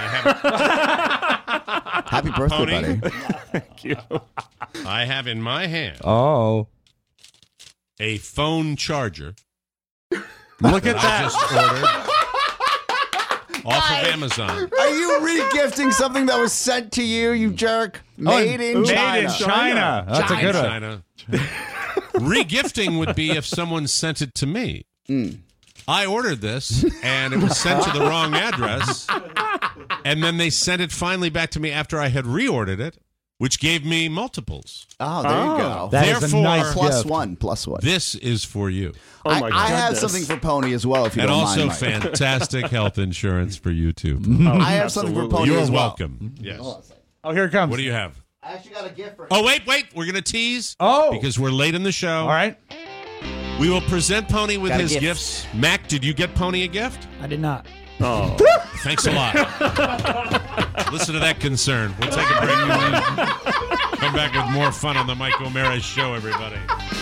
Happy birthday, Pony. buddy. Thank you. I have in my hand Oh, a phone charger. look at I that! just ordered off of Amazon. Are you re-gifting something that was sent to you, you jerk? Made in Made China. in China. That's a good one. China. Regifting would be if someone sent it to me. Mm. I ordered this, and it was sent to the wrong address, and then they sent it finally back to me after I had reordered it, which gave me multiples. Oh, there you go. That is a Therefore, nice Plus gift. one, plus one. This is for you. Oh, my I, I have goodness. something for Pony as well, if you And don't also mind, Mike. fantastic health insurance for you, too. Oh, I have something for absolutely. Pony You're as well. welcome. Yes. Oh, here it comes. What do you have? I actually got a gift for him. Oh, wait, wait. We're going to tease. Oh. Because we're late in the show. All right. We will present Pony with Got a his gift. gifts. Mac, did you get Pony a gift? I did not. Oh. Thanks a lot. Listen to that concern. We'll take a break. Come back with more fun on the Mike O'Mara Show, everybody.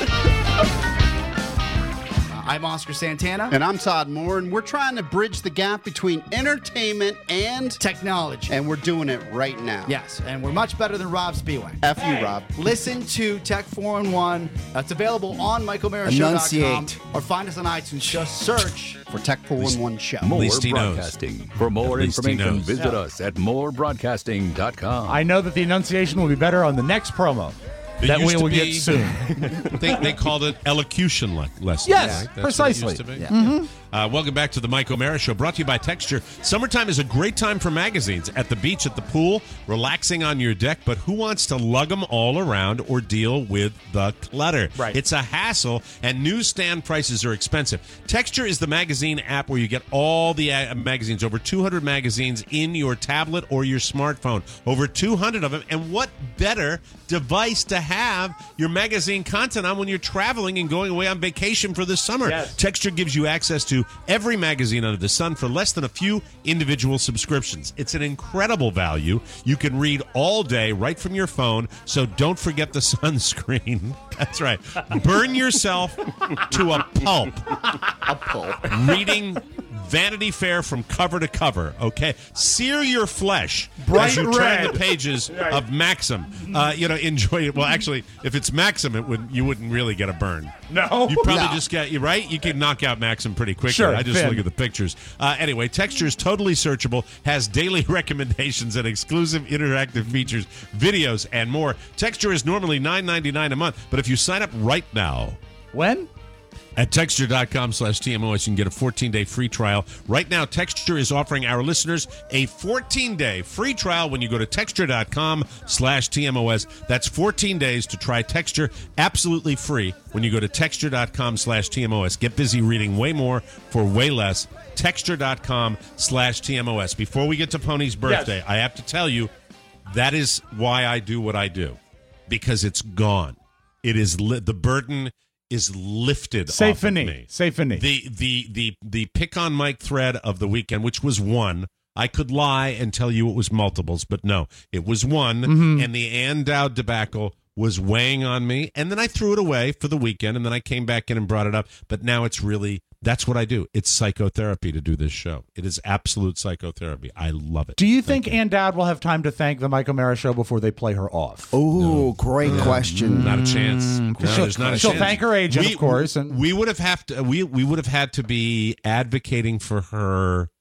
I'm Oscar Santana. And I'm Todd Moore, and we're trying to bridge the gap between entertainment and technology. And we're doing it right now. Yes, and we're much better than Rob Spiewak. F you, Rob. Listen to Tech four in one. It's available on Mike O'Mara Show dot com Enunciate. or find us on iTunes. Just search for Tech four in one Show. More least he knows. broadcasting. For more At least he information, knows. visit Yeah. us at more broadcasting dot com. I know that the enunciation will be better on the next promo It that used we to will be- get soon. they, they called it elocution le- lessons. Yes, right? That's precisely. What it used to be. Yeah. Mhm. Uh, welcome back to the Mike O'Mara Show, brought to you by Texture. Summertime is a great time for magazines. At the beach, at the pool, relaxing on your deck, but who wants to lug them all around or deal with the clutter? Right. It's a hassle, and newsstand prices are expensive. Texture is the magazine app where you get all the uh, magazines, over two hundred magazines in your tablet or your smartphone. Over two hundred of them, and what better device to have your magazine content on when you're traveling and going away on vacation for the summer? Yes. Texture gives you access to every magazine under the sun for less than a few individual subscriptions. It's an incredible value. You can read all day right from your phone, so don't forget the sunscreen. That's right. Burn yourself to a pulp. A pulp. Reading Vanity Fair from cover to cover, okay? Sear your flesh Bright as you red. turn the pages Right. of Maxim. Uh, you know, enjoy it. Well, actually, if it's Maxim, it would you wouldn't really get a burn. No. You probably No. just get you right. You can knock out Maxim pretty quickly. Sure, I just thin. look at the pictures. Uh, anyway, Texture is totally searchable, has daily recommendations and exclusive interactive features, videos, and more. Texture is normally nine ninety-nine a month, but if you sign up right now, when? at texture.com slash TMOS, you can get a fourteen-day free trial. Right now, Texture is offering our listeners a fourteen-day free trial when you go to texture.com slash TMOS. That's fourteen days to try Texture absolutely free when you go to texture.com slash TMOS. Get busy reading way more for way less. Texture.com slash TMOS. Before we get to Pony's birthday, Yes. I have to tell you, that is why I do what I do. Because it's gone. It is li- the burden is lifted Say off of Finney. me. Say Finney. The the the the pick on Mike thread of the weekend, which was one. I could lie and tell you it was multiples, but no, it was one. Mhm. And the Ann Dowd debacle was weighing on me, and then I threw it away for the weekend, and then I came back in and brought it up. But now it's really that's what I do. It's psychotherapy to do this show. It is absolute psychotherapy. I love it. Do you think Ann Dowd will have time to thank the Mike O'Mara Show before they play her off? Oh, great question. Not a chance. No, she'll there's not a she'll chance. thank her agent, We- of course. And we would have have to we we would have had to be advocating for her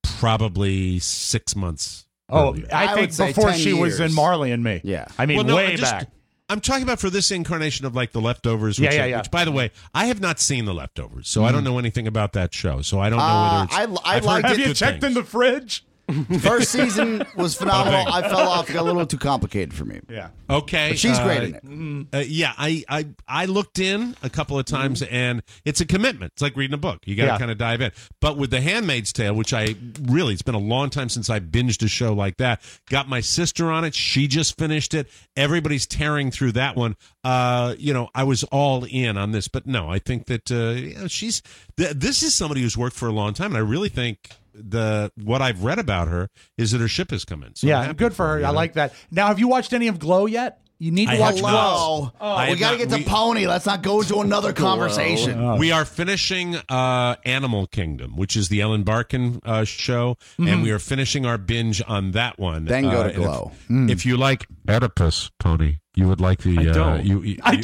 probably six months. Oh, earlier. I, I think would say before ten she was years. in Marley and Me. Yeah. I mean, Well, no, way I'm just- back. I'm talking about for this incarnation of like The Leftovers. Which, Yeah, yeah, yeah. which, by the way, I have not seen The Leftovers, so I don't know anything about that show. So I don't know Uh, whether it's. I- I I've heard liked Have good you checked things. in the fridge? First season was phenomenal. Okay. I fell off. It got a little too complicated for me. Yeah. Okay, But she's uh, great in it. Uh, yeah, I, I I looked in a couple of times, and it's a commitment. It's like reading a book. You got to Yeah. kind of dive in. But with The Handmaid's Tale, which I really, it's been a long time since I binged a show like that. Got my sister on it. She just finished it. Everybody's tearing through that one. Uh, you know, I was all in on this, but no, I think that uh, you know, she's. Th- this is somebody who's worked for a long time, and I really think. The what I've read about her is that her ship has come in. So I'm Yeah, happy good for her. you I know? like that. Now, have you watched any of Glow yet? You need to I watch have Glow. not. Oh, I we have got to not- get to we- Pony. Let's not go to another conversation. We are finishing uh, Animal Kingdom, which is the Ellen Barkin uh, show, and we are finishing our binge on that one. Then go Uh, to and if- Glow. If, you like Oedipus, Pony, you would like the. I uh, don't. You, you, I you-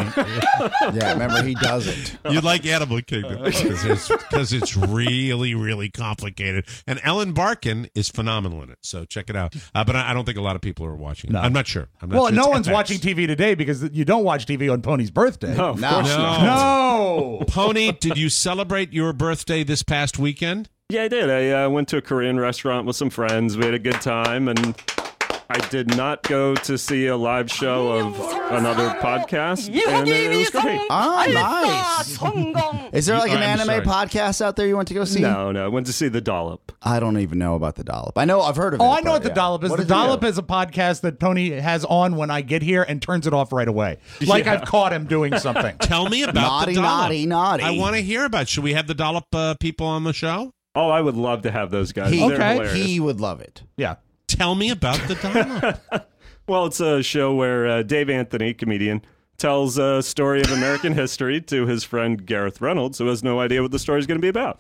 don't. Yeah, remember he doesn't. You'd like Animal Kingdom because it's, 'cause it's really, really complicated. And Ellen Barkin is phenomenal in it, so check it out. Uh, but I, I don't think a lot of people are watching it. No. I'm not sure. I'm not Well, sure. no It's one's F X. watching T V today because you don't watch T V on Pony's birthday. No, of No. course No. not. No. Pony, did you celebrate your birthday this past weekend? Yeah, I did. I uh, went to a Korean restaurant with some friends. We had a good time, and I did not go to see a live show of another podcast, and it, it was great. Oh, nice. Is there like an I'm anime sorry. podcast out there you went to go see? No, no, I went to see The Dollop. I don't even know about the Dollop. I know I've heard of it. Oh, I know but what the yeah. Dollop is. What The is it? Dollop is a podcast that Tony has on when I get here and turns it off right away. Like Yeah. I've caught him doing something. Tell me about Naughty, the dollop. naughty, naughty. I want to hear about it. Should we have the dollop uh, people on the show? Oh, I would love to have those guys. He, They're Okay. hilarious. he would love it. Yeah. Tell me about the dollop. Well, it's a show where uh, Dave Anthony, comedian, tells a story of American history to his friend Gareth Reynolds, who has no idea what the story's going to be about.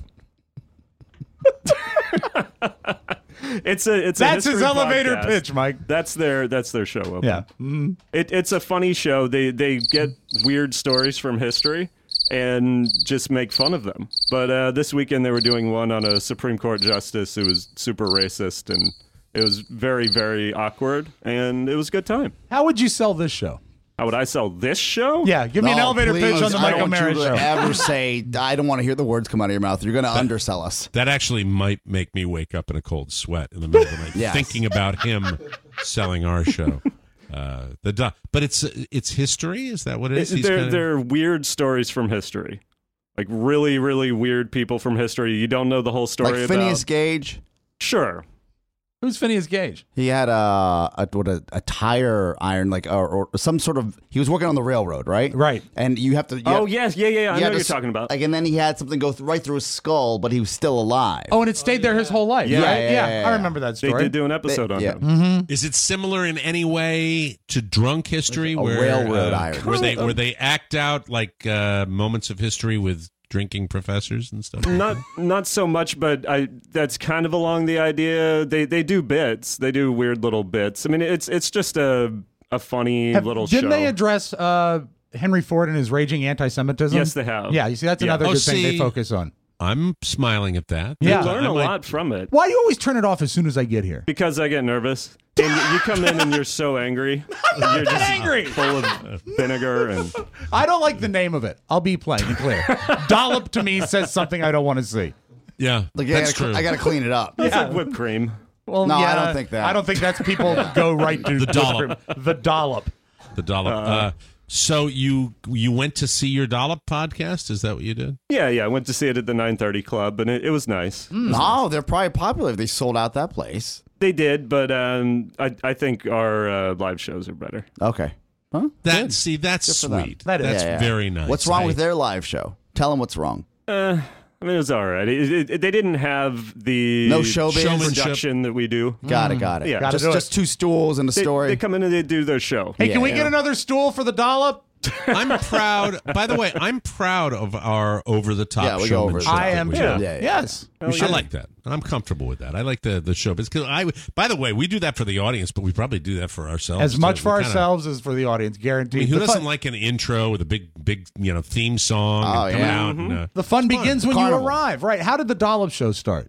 it's a it's a That's his history elevator podcast. pitch, Mike. That's their that's their show. Open. Yeah. Mhm. It, it's a funny show. They they get weird stories from history and just make fun of them. But uh, this weekend they were doing one on a Supreme Court justice who was super racist, and it was very very awkward, and it was a good time. How would you sell this show? How would I sell this show? Yeah, give me an No, elevator please, pitch on the I Michael don't want Mara you show. to ever say, I don't want to hear the words come out of your mouth. You're going to undersell us. That actually might make me wake up in a cold sweat in the middle of the night, Yes. thinking about him selling our show. Uh, the do- but it's it's history. Is that what it is? It- He's they're kind of- they're weird stories from history, like really really weird people from history. You don't know the whole story. Like about. Phineas Gage. Sure. Who's Phineas Gage? He had a, a what a, a tire iron, like or, or some sort of. He was working on the railroad, right? Right. And you have to. You Oh have- yes, yeah, yeah. yeah. I you know had what you're to- talking about. Like, and then he had something go th- right through his skull, but he was still alive. Oh, and it stayed there his whole life. Yeah, right? yeah, yeah, yeah. I remember that They story. did do an episode They- on yeah. him. Mm-hmm. Is it similar in any way to drunk history, A where railroad uh, iron. where they where they act out like uh, moments of history with drinking professors and stuff? Not not so much, but I that's kind of along the idea. They they do bits. They do weird little bits. I mean, it's it's just a a funny Have- little didn't show. they address uh, Henry Ford and his raging anti-Semitism? Yes, they have. Yeah, you see, that's Yeah. another Oh, good thing they see- focus on. I'm smiling at that. Yeah. You learn I a might- lot from it Why do you always turn it off as soon as I get here? because I get nervous. And you, you come in and you're so angry. You're just angry. full of vinegar and I don't like the name of it. I'll be plain and clear. Dollop to me says something I don't want to see. Yeah, Like, that's I gotta, true. I got to clean it up. it's like whipped cream. Well, No, I yeah, don't think that. I don't think that's people go right to The dollop. The dollop. the dollop. Uh, so you you went to see your dollop podcast? Is that what you did? Yeah, yeah. I went to see it at the nine thirty Club, and it, it was nice. No, they're probably popular if they sold out that place. They did, but um, I I think our uh, live shows are better. Okay. Huh? That see, that's Good for them. sweet. That is- that's Yeah, yeah. very nice. What's wrong I- with their live show? Tell them what's wrong. Uh, I mean, it was all right. It, it, it- they didn't have the No showbiz? Showmanship. production that we do. Got it, got it. Yeah. Gotta just do it. just two stools and a They, story. they come in and they do their show. Hey, Yeah, can we yeah. get another stool for the dollop? I'm proud. By the way, I'm proud of our over the top. Yeah, we go over the top. I am too. Yeah. Yeah, yeah. Yes. I like that. I'm comfortable with that. I like the the show. Because I, by the way, we do that for the audience, but we probably do that for ourselves As much too. for We kinda- ourselves as for the audience, I guaranteed. mean, who the, doesn't fun, like an intro with a big, big, you know, theme song Oh, and come yeah. out? And, uh, the fun begins when Carnival. you arrive, right? How did the dollop show start?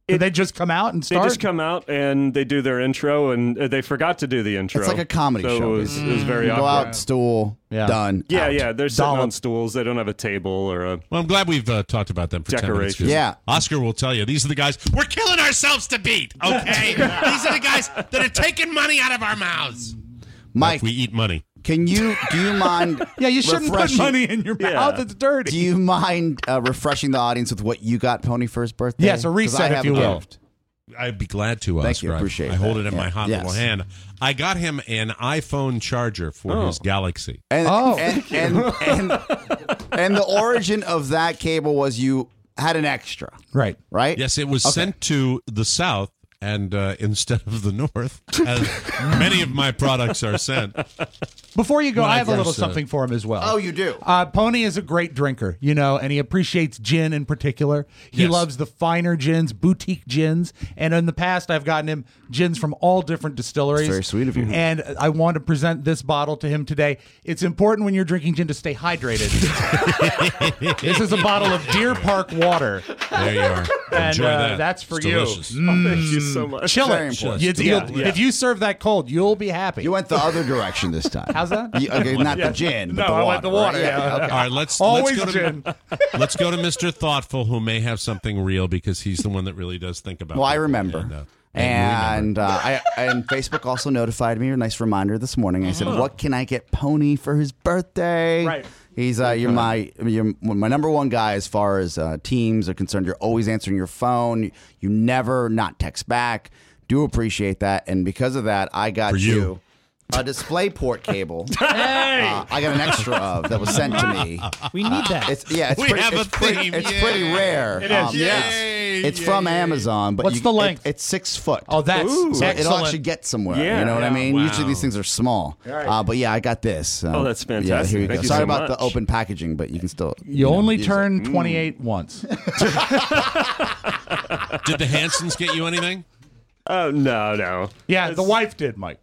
Did they just come out and They start? just come out and they do their intro, and uh, they forgot to do the intro. It's like a comedy so show. It was, it was very You go awkward. out, stool, Yeah. done. Yeah, out. yeah. They're sitting Dollop. on stools. They don't have a table or a. Well, I'm glad we've uh, talked about them for ten minutes. 'cause Decorations. Yeah. Oscar will tell you, these are the guys we're killing ourselves to beat, okay? These are the guys that are taking money out of our mouths. Mike, Like we eat money. can you do you mind? Yeah, you shouldn't put refreshing- money in your Yeah. mouth. It's dirty. Do you mind uh, refreshing the audience with what you got Pony for his birthday? Yes, a 'Cause reset, I if have you a will. gift. I'd be glad to, Oscar. Thank you, I- appreciate I hold that. it in my Yeah. hot Yes. little hand. I got him an iPhone charger for Oh. his Galaxy. And, Oh. and, and, and, and the origin of that cable was you had an extra, Right. right? Yes, it was Okay. sent to the South and uh, instead of the North, as many of my products are sent. Before you go, Well, I I have a little guess, uh, something for him as well. Oh, you do? Uh, Pony is a great drinker, you know, and he appreciates gin in particular. He Yes. loves the finer gins, boutique gins. And in the past, I've gotten him gins from all different distilleries. That's very sweet of you. And I want to present this bottle to him today. It's important when you're drinking gin to stay hydrated. This is a bottle of Deer Park water. There you are. And Enjoy uh, that. that's for It's you. delicious. Oh, thank you so much. Chill Very it. important. You- Yeah, you'll- yeah. If you serve that cold, you'll be happy. You went the other direction this time. How's that? You- okay, not the gin, but No, the I water. went the water, right? yeah. okay. All right, let's Always let's go gin. to let's go to Mister Thoughtful, who may have something real because he's the one that really does think about. Well, I people. remember. And, uh, And uh, I and Facebook also notified me a nice reminder this morning. I said, Uh-huh. "What can I get Pony for his birthday?" Right. He's uh, you're my you're my number one guy as far as uh, teams are concerned. You're always answering your phone. You never not text back. Do appreciate that, and because of that, I got For you. you. A display port cable. Hey! Uh, I got an extra of that was sent to me. We need that. It's yeah, it's We pretty, have a it's pretty, theme. it's Yay. pretty rare. It is. Um, Yes. It's, it's Yay, from yay. Amazon, but What's you, the length? It, it's six foot. Oh, that's Ooh. So it'll excellent. actually get somewhere. Yeah, you know what I yeah. mean? Wow. Usually these things are small. Right. Uh, but yeah, I got this. So, Oh, that's Yeah, fantastic. here you Thank go. you Sorry so about the much. open packaging, but you can still. You know, only use turn it. twenty-eight once. Did the Hansons get you anything? Oh no, no. Yeah, the wife did, Mike.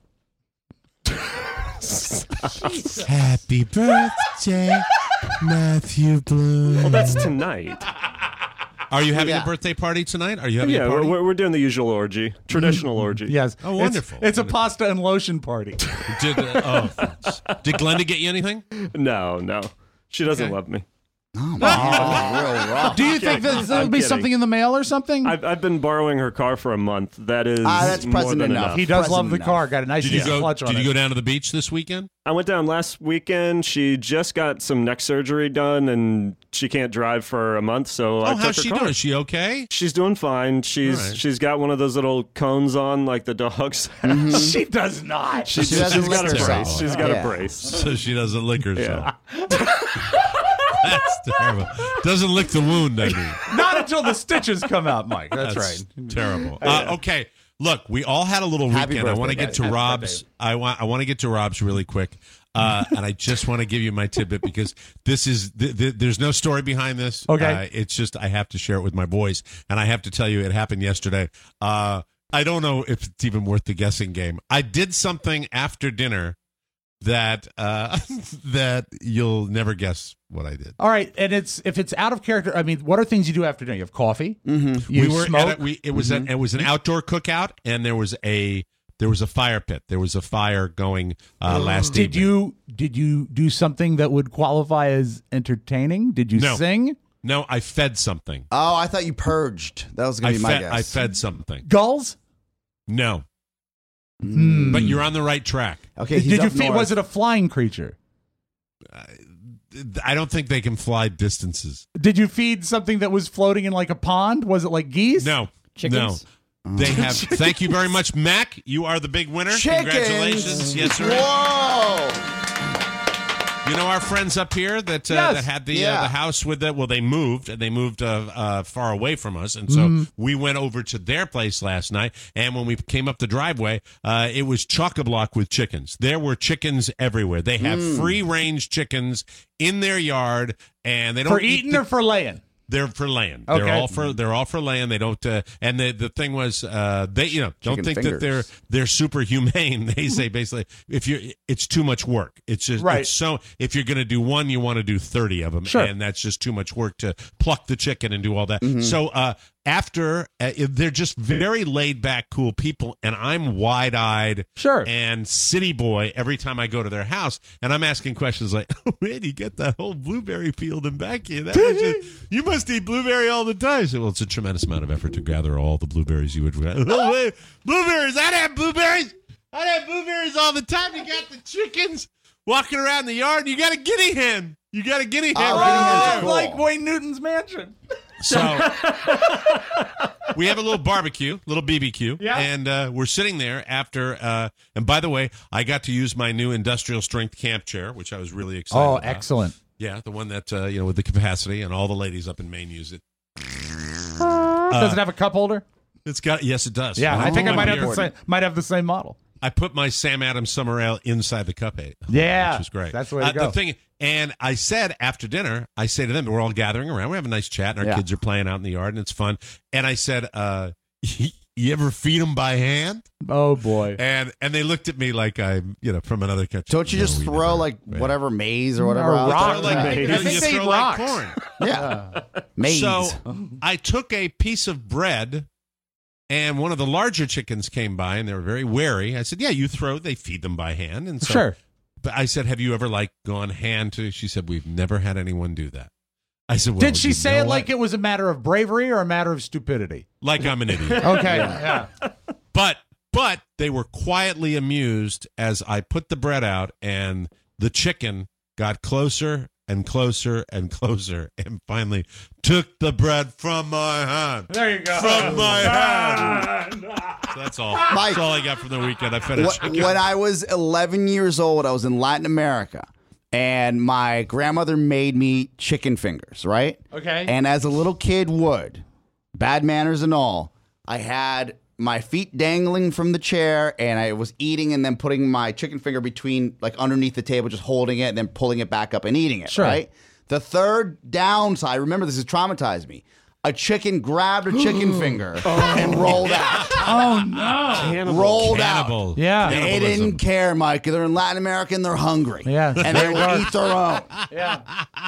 Happy birthday, Matthew Bloom. Well, that's tonight. Are you having Yeah. a birthday party tonight? Are you having Yeah, a party? we're, we're doing the usual orgy, traditional orgy. Yes. Oh, It's- wonderful. It's, a pasta and lotion party. Did uh, oh, thanks. Did Glenda get you anything? No, no. She doesn't Okay. love me. Oh, my real rough. Do you think that I'm there'll be kidding. something in the mail or something? I've, I've been borrowing her car for a month. That is Ah, that's more present than enough. enough. he does present love the enough. car. Got a nice Did you easy go? clutch on Did you it. go down to the beach this weekend? I went down last weekend. She just got some neck surgery done, and she can't drive for a month. So I Oh, took how's her she car. doing? Is she okay? She's doing fine. She's All right. she's got one of those little cones on, like the dogs. She does not. She's, She doesn't she's got lick a herself. brace. She's got Yeah. a brace. So she doesn't lick herself. Yeah. That's terrible. Doesn't lick the wound, I mean. Not until the stitches come out, Mike. That's, right. Terrible. Uh, okay, look, we all had a little Happy weekend. I want to birthday, get to guys. Happy Rob's. I want. I want to get to Rob's really quick, uh, and I just want to give you my tidbit because this is. Th- th- there's no story behind this. Okay. Uh, it's just I have to share it with my boys, and I have to tell you it happened yesterday. Uh, I don't know if it's even worth the guessing game. I did something after dinner that uh, that you'll never guess what I did. All right, and it's if it's out of character. I mean, what are things you do after dinner? You have coffee. Mm-hmm. You we were smoke. at a, we it was an, it was an outdoor cookout, and there was a there was a fire pit. There was a fire going uh, last did evening. you did you do something that would qualify as entertaining? Did you No. sing? No, I fed something. Oh, I thought you purged. That was going I to be my fed guess. I fed something. Gulls? No, Hmm. but you're on the right track. Okay, he's Did you up feed? north. Was it a flying creature? I don't think they can fly distances. Did you feed something that was floating in like a pond? Was it like geese? No, Chickens? no. They have. Thank you very much, Mac. You are the big winner. Chickens? Congratulations. Yes, sir. Whoa! You know our friends up here that uh, Yes. that had the Yeah. uh, the house with the well they moved and they moved uh, uh, far away from us and so Mhm. we went over to their place last night and when we came up the driveway uh, it was chock-a-block with chickens. There were chickens everywhere. They have Mm. free range chickens in their yard and they don't For eat eating the- or for laying? They're for laying. They're Okay. all for they're all for laying. They don't. Uh, and the the thing was, uh, they you know don't Chicken think fingers. that they're they're super humane. They say basically if you it's too much work. It's just Right. it's so if you're going to do one, you want to do thirty of them, Sure. and that's just too much work to pluck the chicken and do all that. Mm-hmm. So uh, after uh, they're just very laid back, cool people, and I'm wide eyed, sure, and city boy every time I go to their house, and I'm asking questions like, "Oh man, you get that whole blueberry field in back here? That was just, you must eat blueberry all the time." I said, "Well, it's a tremendous amount of effort to gather all the blueberries you would." Blueberries, I have blueberries. I have blueberries all the time. You got the chickens walking around the yard. You got a guinea hen. You got a guinea hen. Oh, right cool. Like Wayne Newton's mansion. So we have a little barbecue, little B B Q, yeah. and uh, we're sitting there after. Uh, and by the way, I got to use my new industrial strength camp chair, which I was really excited Oh, about. excellent. Yeah, the one that, uh, you know, with the capacity, and all the ladies up in Maine use it. Does it have a cup holder? It's got, yes, it does. Yeah, I think I might have, Here. the same, might have the same model. I put my Sam Adams Summer Ale inside the cup eight. Yeah, which was great. That's the way to uh, go. The thing, and I said after dinner, I say to them, we're all gathering around, we have a nice chat, and our Yeah. kids are playing out in the yard, and it's fun. And I said, uh, "You ever feed them by hand?" Oh boy! And and they looked at me like I'm, you know, from another country. Don't you No, just we throw never- like yeah. whatever maize or whatever? Or else? rocks. Like, I you, think you they throw eat like rocks. corn. Yeah, maize. So I took a piece of bread, and one of the larger chickens came by, and they were very wary. I said, "Yeah, you throw. They feed them by hand." And so, Sure. But I said, "Have you ever like gone hand to?" She said, "We've never had anyone do that." I said, well, Did she you say know it like what? it was a matter of bravery or a matter of stupidity? Like I'm an idiot. Okay, yeah. But but they were quietly amused as I put the bread out, and the chicken got closer and closer and closer, and finally took the bread from my hand. There you go. From my hand. So that's all. Mike, that's all I got from the weekend. I fed a Wh- chicken. When I was eleven years old, I was in Latin America, and my grandmother made me chicken fingers, right? Okay. And as a little kid would, bad manners and all, I had my feet dangling from the chair, and I was eating and then putting my chicken finger between, like underneath the table, just holding it and then pulling it back up and eating it, Sure. right? The third downside, remember this has traumatized me. A chicken grabbed a chicken finger and rolled out. Oh no! Rolled Cannibal. out. Yeah. They Cannibalism. didn't care, Mike. They're in Latin America and they're hungry. Yeah. And they will eat their own. Yeah.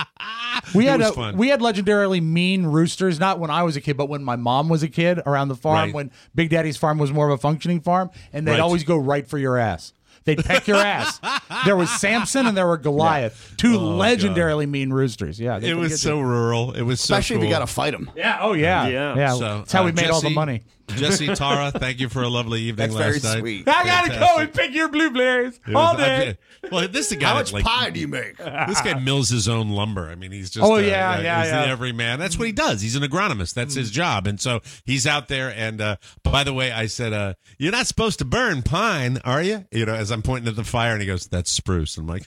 We It had was a, fun. we had legendarily mean roosters, not when I was a kid, but when my mom was a kid around the farm, Right. when Big Daddy's farm was more of a functioning farm, and they'd Right. always go right for your ass. They'd peck your ass. There was Samson and there were Goliath, two Oh, legendarily mean roosters. Yeah, they It could was get so you. rural. It was so Especially if you cool. got to fight them. Yeah. Oh yeah. Yeah. Yeah. So, That's how uh, we made all the Jesse- money. Jesse, Tara, thank you for a lovely evening That's last very night. sweet. I gotta go Fantastic. and pick your blueberries It all was- I day. did- Well, this is the guy How that, much like, pie do you make? This guy mills his own lumber. I mean, he's just Oh, uh, yeah, yeah, he's yeah. the everyman. That's what he does. He's an agronomist. That's his job. And so he's out there. And uh, by the way, I said, uh, "You're not supposed to burn pine, are you?" You know, as I'm pointing at the fire, and he goes, "That's spruce." And I'm like,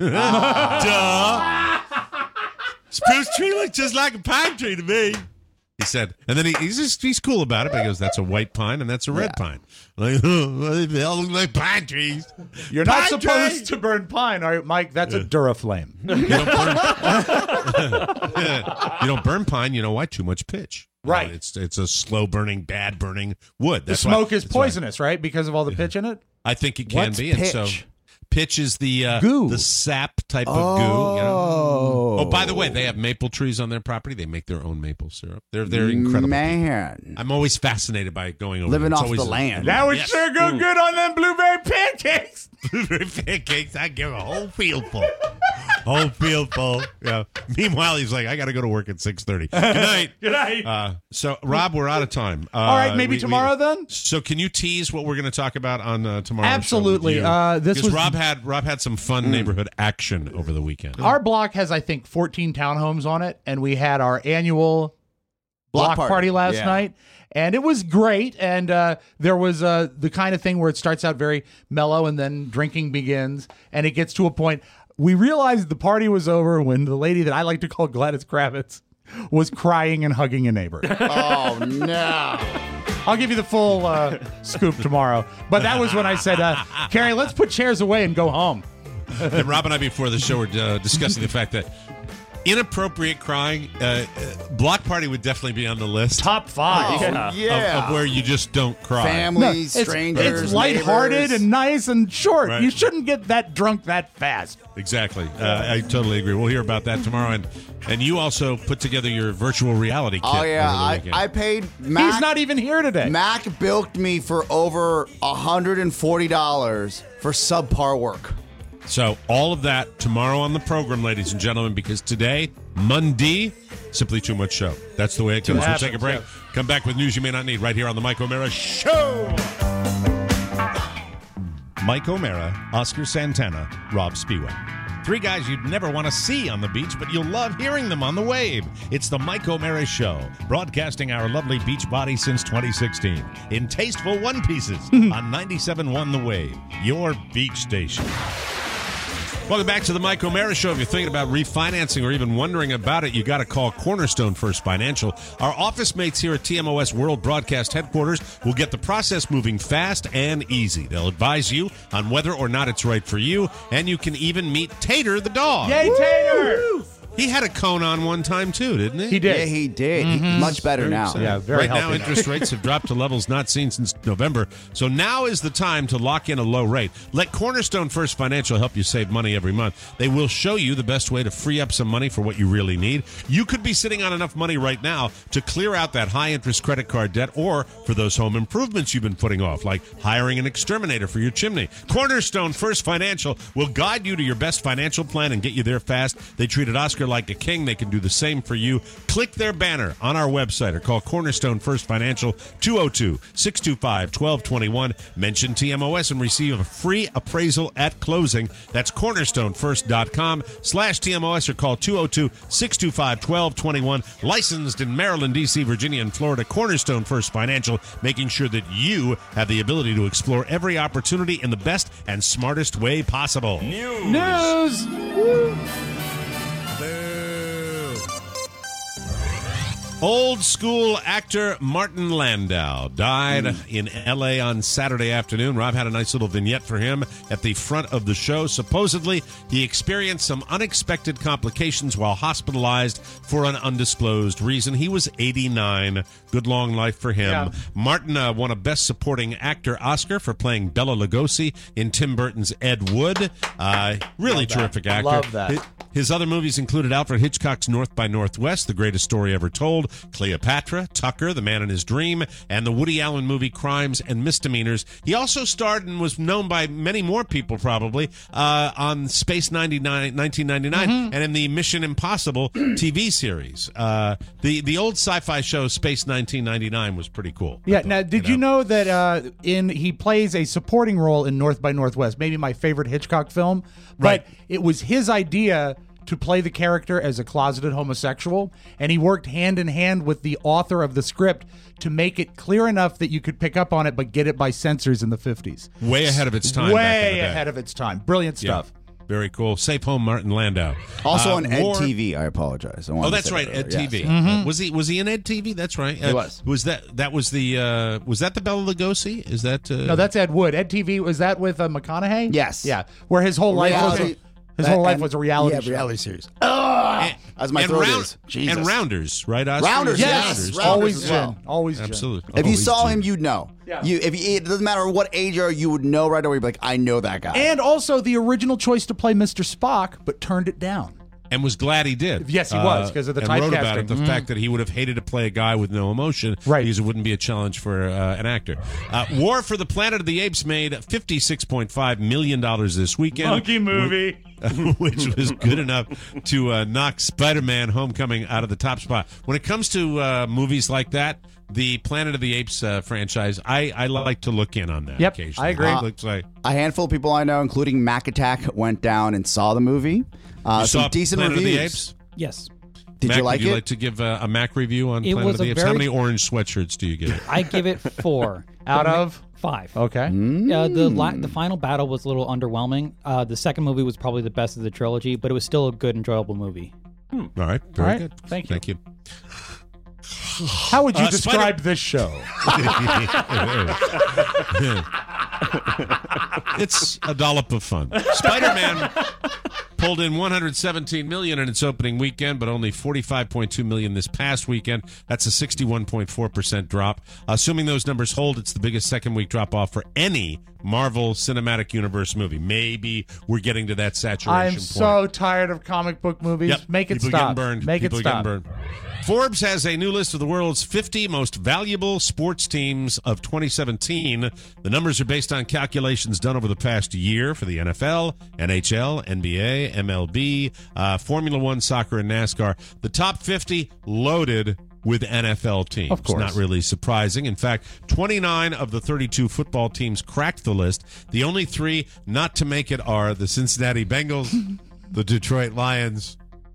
"Duh." Spruce tree looks just like a pine tree to me. He said, and then he, he's just he's cool about it. But he goes, "That's a white pine, and that's a red pine." I'm like, oh, they all look like pine trees. You're not Pine supposed tree! to burn pine, are you, Mike? That's a Duraflame. You don't burn. You don't burn pine. You know why? Too much pitch. Right. Uh, it's it's a slow burning, bad burning wood. The That's why- smoke is that's why- poisonous, right? Because of all the pitch in it. I think it can What's be. And so pitch? pitch is the uh, Goo. the sap type of goo. You know? Oh, by the way, they have maple trees on their property. They make their own maple syrup. They're they're incredible. Man. I'm always fascinated by going over Living there. It's off always the a- land. That would Yes. sure go good on them blueberry pancakes. Blueberry pancakes. I give a whole field full. Whole field full. Yeah. Meanwhile, he's like, I got to go to work at six thirty. Good night. Good night. Uh, so, Rob, we're out of time. Uh, All right, maybe we- tomorrow we- then? So, can you tease what we're going to talk about on uh, tomorrow's Absolutely. show with you? Uh, this because was- Rob had Rob had some fun neighborhood action over the weekend. Our block has, I think, fourteen townhomes on it, and we had our annual block, Block party. party. last Yeah. night, and it was great. And uh, there was uh, the kind of thing where it starts out very mellow, and then drinking begins, and it gets to a point. We realized the party was over when the lady that I like to call Gladys Kravitz was crying and hugging a neighbor. Oh, no. I'll give you the full uh, scoop tomorrow. But that was when I said, uh, Carrie, let's put chairs away and go home. And Rob and I, before the show, were uh, discussing the fact that inappropriate crying. Uh, uh, Block Party would definitely be on the list. Top five. Oh, Of- yeah. Of, where you just don't cry. Family, it's, strangers, it's lighthearted neighbors. and nice and short. Right. You shouldn't get that drunk that fast. Exactly. Uh, I totally agree. We'll hear about that tomorrow. And and you also put together your virtual reality kit. Oh yeah, over the I, weekend. I paid. Mac, He's not even here today. Mac bilked me for over one hundred forty dollars for subpar work. So all of that tomorrow on the program, ladies and gentlemen, because today, Monday, simply too much show. That's the way it goes. We'll happens, take a break. yeah. Come back with news you may not need right here on the Mike O'Mara Show. Mike O'Mara, Oscar Santana, Rob Spiewak. Three guys you'd never want to see on the beach, but you'll love hearing them on the wave. It's the Mike O'Mara Show, broadcasting our lovely beach body since twenty sixteen in tasteful one pieces on ninety-seven point one The Wave, your beach station. Welcome back to the Mike O'Mara Show. If you're thinking about refinancing or even wondering about it, you got to call Cornerstone First Financial. Our office mates here at T M O S World Broadcast Headquarters will get the process moving fast and easy. They'll advise you on whether or not it's right for you, and you can even meet Tater the dog. Yay, Tater! He had a cone on one time too, didn't he? He did. Yeah, he did. He- much better Very now. exciting. Yeah, very right now, healthy now. interest rates have dropped to levels not seen since November. So now is the time to lock in a low rate. Let Cornerstone First Financial help you save money every month. They will show you the best way to free up some money for what you really need. You could be sitting on enough money right now to clear out that high-interest credit card debt, or for those home improvements you've been putting off, like hiring an exterminator for your chimney. Cornerstone First Financial will guide you to your best financial plan and get you there fast. They treated Oscar like a king. They can do the same for you. Click their banner on our website or call Cornerstone First Financial two oh two, six two five, one two two one. Mention T M O S and receive a free appraisal at closing. That's cornerstonefirst.com slash TMOS or call two oh two, six two five, one two two one. Licensed in Maryland, D C, Virginia, and Florida. Cornerstone First Financial, making sure that you have the ability to explore every opportunity in the best and smartest way possible. News. Old school actor Martin Landau died in L A on Saturday afternoon. Rob had a nice little vignette for him at the front of the show. Supposedly, he experienced some unexpected complications while hospitalized for an undisclosed reason. He was eighty-nine. Good long life for him. Yeah. Martin uh, won a Best Supporting Actor Oscar for playing Bela Lugosi in Tim Burton's Ed Wood. Uh, really Love that. terrific actor. Love that. His, his other movies included Alfred Hitchcock's North by Northwest, The Greatest Story Ever Told, Cleopatra, Tucker, The Man in His Dream, and the Woody Allen movie Crimes and Misdemeanors. He also starred and was known by many more people probably uh, on Space ninety-nine, nineteen ninety-nine Mm-hmm. and in the Mission Impossible T V series. Uh, the, the old sci-fi show Space nineteen ninety-nine was pretty cool. Yeah. Now, did you know, that uh, in he plays a supporting role in North by Northwest, maybe my favorite Hitchcock film, but Right. it was his idea to play the character as a closeted homosexual, and he worked hand in hand with the author of the script to make it clear enough that you could pick up on it, but get it by censors in the fifties. Way ahead of its time. Way back in the day. ahead of its time. Brilliant Yeah. stuff. Very cool. Safe Home, Martin Landau. Also Uh, on Ed War- T V. I apologize. I wanted Oh, to that's say right, that Ed earlier. T V. Yes. Mm-hmm. Uh, was he was he in Ed T V? That's right. He was. Was that that was the uh, was that the Bela Lugosi? Is that uh, No, that's Ed Wood. Ed T V, was that with uh, McConaughey? Yes. Yeah, where his whole life was Reality- a, his whole life and- was a reality yeah, show. reality series. and, As my and, throat round- is. Jesus. and Rounders, right? Oscar? Rounders, You said yes. Rounders. Rounders Always as well. Jen. Always Jen. Absolutely. If you Always saw Jim. him, you'd know. Yeah. You, if you, it doesn't matter what age you are, you would know right away. You'd be like, I know that guy. And also the original choice to play Mister Spock, but turned it down. and was glad he did. Yes, he was, 'cause of the and wrote about typecasting. it, the Mm. fact that he would have hated to play a guy with no emotion, right? Because it wouldn't be a challenge for uh, an actor. Uh, War for the Planet of the Apes made fifty-six point five million dollars this weekend. Monkey movie. Which was good enough to uh, knock Spider-Man Homecoming out of the top spot. When it comes to uh, movies like that, the Planet of the Apes uh, franchise, I, I like to look in on that Yep, occasionally. I agree. It looks like A handful of people I know, including Mac Attack, went down and saw the movie. Uh, you some saw decent Planet reviews. of the Apes? Yes. Did Mac, you like would you it? like to give uh, a Mac review on It Planet was of the a Apes? How very- many orange sweatshirts do you give it? I give it four Out of five. Okay. Uh, the la- the final battle was a little underwhelming. Uh, the second movie was probably the best of the trilogy, but it was still a good, enjoyable movie. All right, very All right, good. thank you. Thank you. How would you Uh, describe Spider- this show? It's a dollop of fun. Spider-Man pulled in one hundred seventeen million dollars in its opening weekend, but only forty-five point two million dollars this past weekend. That's a sixty-one point four percent drop. Assuming those numbers hold, it's the biggest second-week drop-off for any Marvel Cinematic Universe movie. Maybe we're getting to that saturation I'm point. so tired of comic book movies. Yep. Make it People stop. Getting burned. Make People it stop. Getting burned. Forbes has a new list of the world's fifty most valuable sports teams of twenty seventeen. The numbers are based on calculations done over the past year for the N F L, N H L, N B A, M L B, uh, Formula One, soccer, and NASCAR. The top fifty loaded with N F L teams. Of course. Not really surprising. In fact, twenty-nine of the thirty-two football teams cracked the list. The only three not to make it are the Cincinnati Bengals, the Detroit Lions,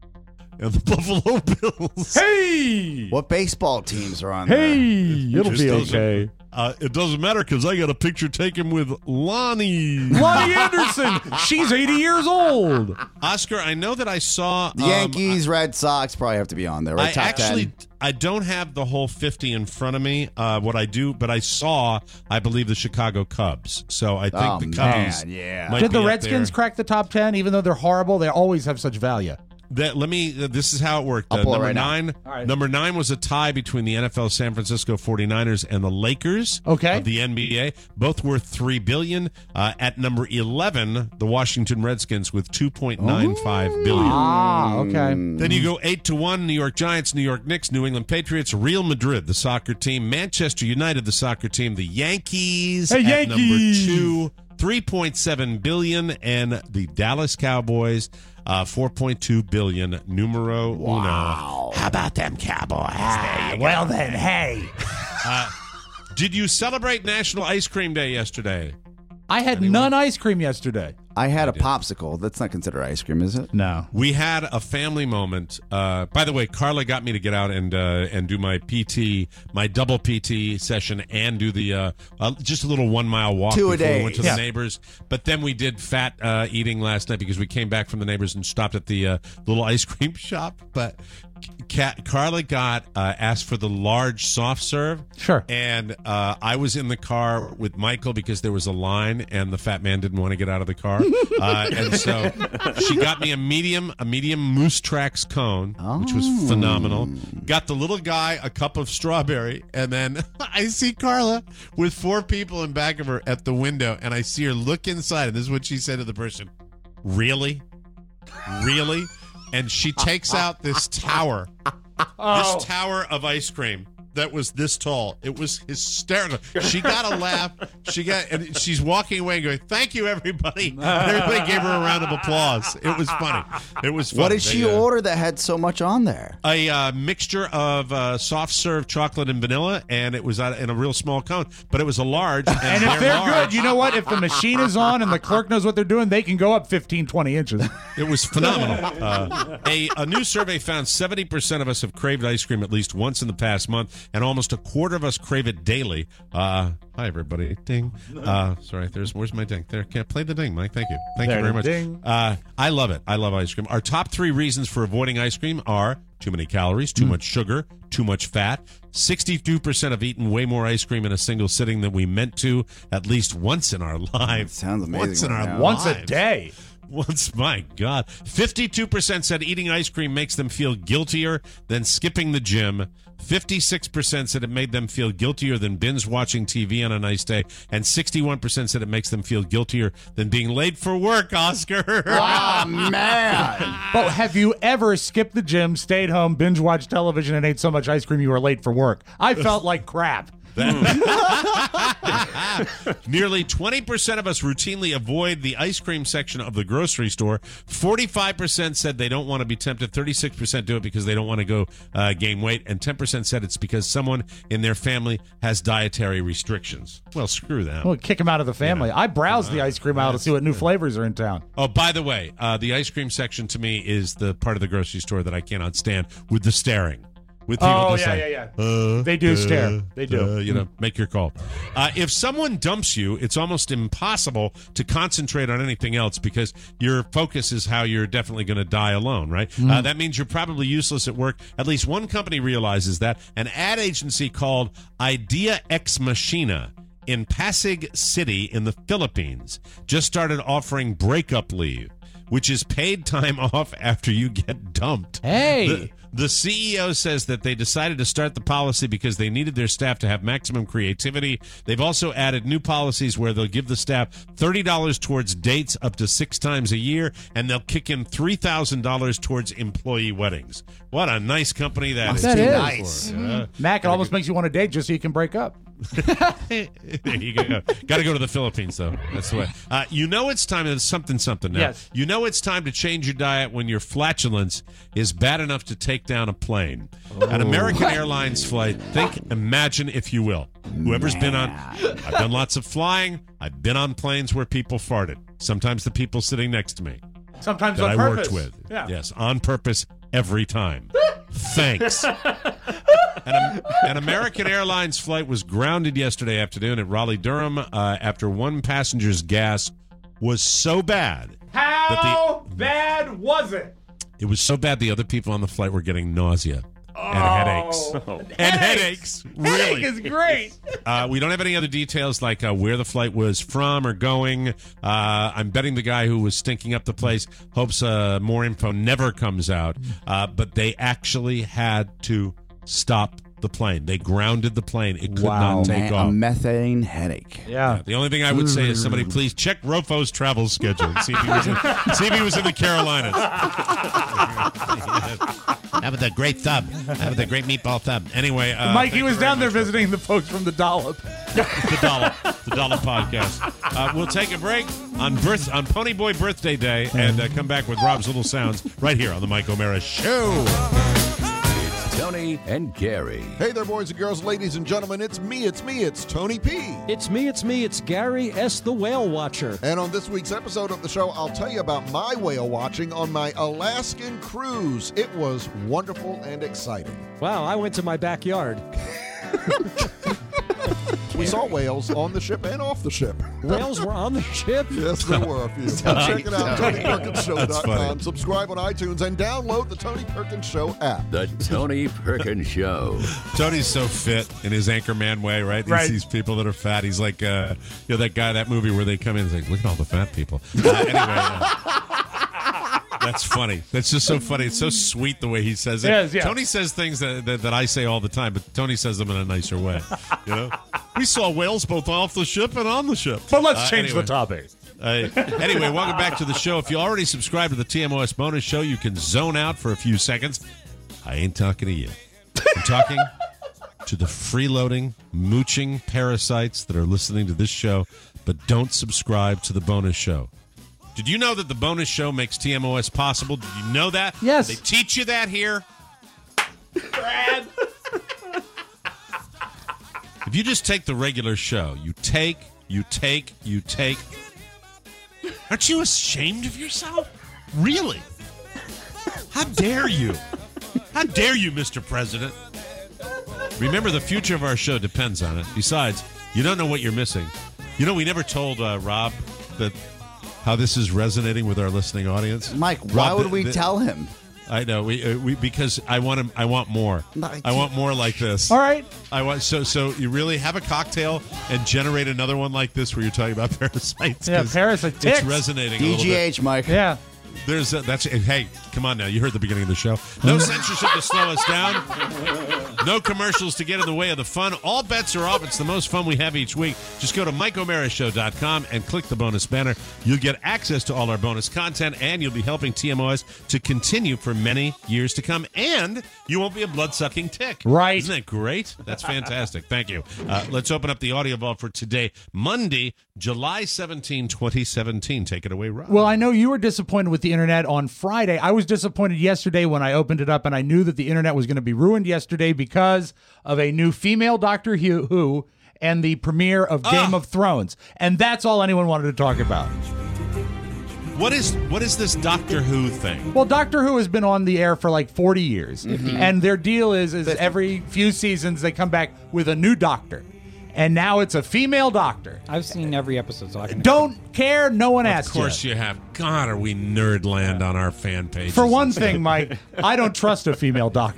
and the Buffalo Bills. Hey! What baseball teams are on Hey! there? It'll be okay. Uh, it doesn't matter because I got a picture taken with Lonnie. Lonnie Anderson. She's eighty years old. Oscar, I know that I saw The um, Yankees, Red Sox probably have to be on there, right? I Top actually, ten. I don't have the whole fifty in front of me. Uh, what I do, but I saw, I believe, the Chicago Cubs. So I think Oh, the Cubs. man, yeah. might Did the be up Redskins there. crack the top ten? Even though they're horrible, they always have such value. That, let me. Uh, this is how it worked. I'll Uh, pull it number right now. nine. All right. Number nine was a tie between the N F L San Francisco forty-niners and the Lakers. Okay. Of the N B A, both worth three billion dollars. Uh, at number eleven, the Washington Redskins with two point nine five billion dollars. Ah, okay. Then you go eight to one. New York Giants, New York Knicks, New England Patriots, Real Madrid, the soccer team, Manchester United, the soccer team, the Yankees Hey, at number Yankees! two, three point seven billion dollars, and the Dallas Cowboys, uh, four point two billion dollars. Numero uno. How about them Cowboys? Well then, hey. Uh, did you celebrate National Ice Cream Day yesterday? I had none ice cream yesterday. I had a popsicle. That's not considered ice cream, is it? No. We had a family moment. Uh, by the way, Carla got me to get out and uh, and do my P T, my double P T session, and do the uh, uh, just a little one mile walk Two a before day. we went to Yeah. the neighbors. But then we did fat uh, eating last night because we came back from the neighbors and stopped at the uh, little ice cream shop. But Cat, Carla got uh, asked for the large soft serve. Sure. And uh, I was in the car with Michael because there was a line, and the fat man didn't want to get out of the car. uh, and so she got me a medium, a medium Moose Tracks cone, which was phenomenal. Got the little guy a cup of strawberry, and then I see Carla with four people in back of her at the window, and I see her look inside, and this is what she said to the person: "Really, really." And she takes out this tower, Oh. this tower of ice cream that was this tall. It was hysterical. She got a laugh. She got, and she's walking away and going, "Thank you, everybody." And everybody gave her a round of applause. It was funny. It was funny. What did she They, uh, order that had so much on there? A uh, mixture of uh, soft serve chocolate and vanilla, and it was uh, in a real small cone, but it was a large. And, And if they're large, good, you know what? If the machine is on and the clerk knows what they're doing, they can go up fifteen, twenty inches. It was phenomenal. Uh, a, a new survey found seventy percent of us have craved ice cream at least once in the past month, and almost a quarter of us crave it daily. Uh, hi, everybody. Ding. Uh, sorry, there's where's my ding? There, can't play the ding, Mike. Thank you. Thank There you very the much. ding. Uh, I love it. I love ice cream. Our top three reasons for avoiding ice cream are too many calories, too much sugar, too much fat. sixty-two percent have eaten way more ice cream in a single sitting than we meant to at least once in our lives. Sounds amazing Once in right our now. Once a lives. day. Once, my God. fifty-two percent said eating ice cream makes them feel guiltier than skipping the gym. fifty-six percent said it made them feel guiltier than binge watching T V on a nice day. And sixty-one percent said it makes them feel guiltier than being late for work, Oscar. Oh, man. But have you ever skipped the gym, stayed home, binge watched television, and ate so much ice cream you were late for work? I felt like crap. Nearly twenty percent of us routinely avoid the ice cream section of the grocery store. forty-five percent said they don't want to be tempted. thirty-six percent do it because they don't want to go uh, gain weight. And ten percent said it's because someone in their family has dietary restrictions. Well, screw them. Well, kick them out of the family. I browse the ice cream aisle to see what new flavors are in town. Oh, by the way, uh, the ice cream section to me is the part of the grocery store that I cannot stand with the staring. With people Oh, just yeah, like, yeah, yeah. uh, They do uh, stare. They do. uh, you know, make your call. Uh, if someone dumps you, it's almost impossible to concentrate on anything else because your focus is how you're definitely going to die alone, right? Mm. Uh, that means you're probably useless at work. At least one company realizes that. An ad agency called Idea Ex Machina in Pasig City in the Philippines just started offering breakup leave. which is paid time off after you get dumped. Hey. The, the C E O says that they decided to start the policy because they needed their staff to have maximum creativity. They've also added new policies where they'll give the staff thirty dollars towards dates up to six times a year, and they'll kick in three thousand dollars towards employee weddings. What a nice company that is. That is. Nice. Mm-hmm. Mac, it almost makes you want to date just so you can break up. There you go. Got to go to the Philippines, though. That's the way. Uh, you know it's time. It's something, something now. Yes. You know it's time to change your diet when your flatulence is bad enough to take down a plane. An American What? Airlines flight. Think, imagine, if you will. Whoever's been on. I've done lots of flying. I've been on planes where people farted. Sometimes the people sitting next to me. Sometimes that on I purpose. worked with. Yeah. Yes, on purpose every time. Thanks. An, an American Airlines flight was grounded yesterday afternoon at Raleigh-Durham uh, after one passenger's gas was so bad. How bad was it? It was so bad the other people on the flight were getting nausea and Oh. headaches. And headaches. Really. Headache is great. Uh, we don't have any other details like uh, where the flight was from or going. Uh, I'm betting the guy who was stinking up the place hopes uh, more info never comes out. Uh, but they actually had to stop the plane. They grounded the plane. It could Wow, not take man, off. a methane headache. Yeah. The only thing I would say is somebody please check Rofo's travel schedule and see if he was in, see if he was in the Carolinas. How about the great thumb? How about the great meatball thumb? Anyway, uh, Mike, he thank was you very down there much. visiting the folks from the Dollop. the Dollop, the Dollop podcast. Uh, we'll take a break on birth on Pony Boy Birthday Day and uh, come back with Rob's Little Sounds right here on the Mike O'Mara Show. It's Tony and Gary. Hey there, boys and girls, ladies and gentlemen. It's me, it's me, it's Tony P. It's me, it's me, it's Gary S. the Whale Watcher. And on this week's episode of the show, I'll tell you about my whale watching on my Alaskan cruise. It was wonderful and exciting. Wow, I went to my backyard. We saw whales on the ship and off the ship. Whales were on the ship? Yes, there were a few. Check it out, Tony Perkins Show dot That's com. funny. Subscribe on iTunes and download the Tony Perkins Show app. The Tony Perkins Show. Tony's so fit in his Anchorman way, right? He Right. sees people that are fat. He's like, uh, you know, that guy, that movie where they come in and like, look at all the fat people. Uh, anyway, uh, that's funny. That's just so funny. It's so sweet the way he says it. Yes, yeah. Tony says things that, that that I say all the time, but Tony says them in a nicer way. You know, we saw whales both off the ship and on the ship. But let's Uh, change anyway. the topic. Uh, anyway, welcome back to the show. If you already subscribed to the T M O S bonus show, you can zone out for a few seconds. I ain't talking to you. I'm talking to the freeloading, mooching parasites that are listening to this show, but don't subscribe to the bonus show. Did you know that the bonus show makes T M O S possible? Did you know that? Yes. They teach you that here. Brad. If you just take the regular show, you take, you take, you take. Aren't you ashamed of yourself? Really? How dare you? How dare you, Mister President? Remember, the future of our show depends on it. Besides, you don't know what you're missing. You know, we never told uh, Rob that how this is resonating with our listening audience. Mike, why Rob, would the- we the- tell him? I know we uh, we because I want him. I want more. I want more like this. All right. I want so so you really have a cocktail and generate another one like this where you're talking about parasites. Yeah, 'cause parasite ticks. It's resonating. D a little G bit. H, Mike. Yeah. There's a, that's hey, come on now. You heard the beginning of the show. No censorship to slow us down. No commercials to get in the way of the fun. All bets are off. It's the most fun we have each week. Just go to Mike O'Mara Show dot com and click the bonus banner. You'll get access to all our bonus content, and you'll be helping T M O S to continue for many years to come. And you won't be a blood-sucking tick. Right. Isn't that great? That's fantastic. Thank you. Uh, let's open up the audio vault for today, Monday, July seventeenth, twenty seventeen. Take it away, Rob. Well, I know you were disappointed with the internet on Friday. I was disappointed yesterday when I opened it up and I knew that the internet was going to be ruined yesterday because of a new female Doctor Who and the premiere of Game Ah. of Thrones. And that's all anyone wanted to talk about. What is what is this Doctor Who thing? Well, Doctor Who has been on the air for like forty years. Mhm. And their deal is, is every few seasons they come back with a new doctor. And now it's a female doctor. I've seen every episode, so I can. Don't care. No one Of asked course you. you have. God, are we nerdland on our fan page? For one thing, Mike, I don't trust a female doctor.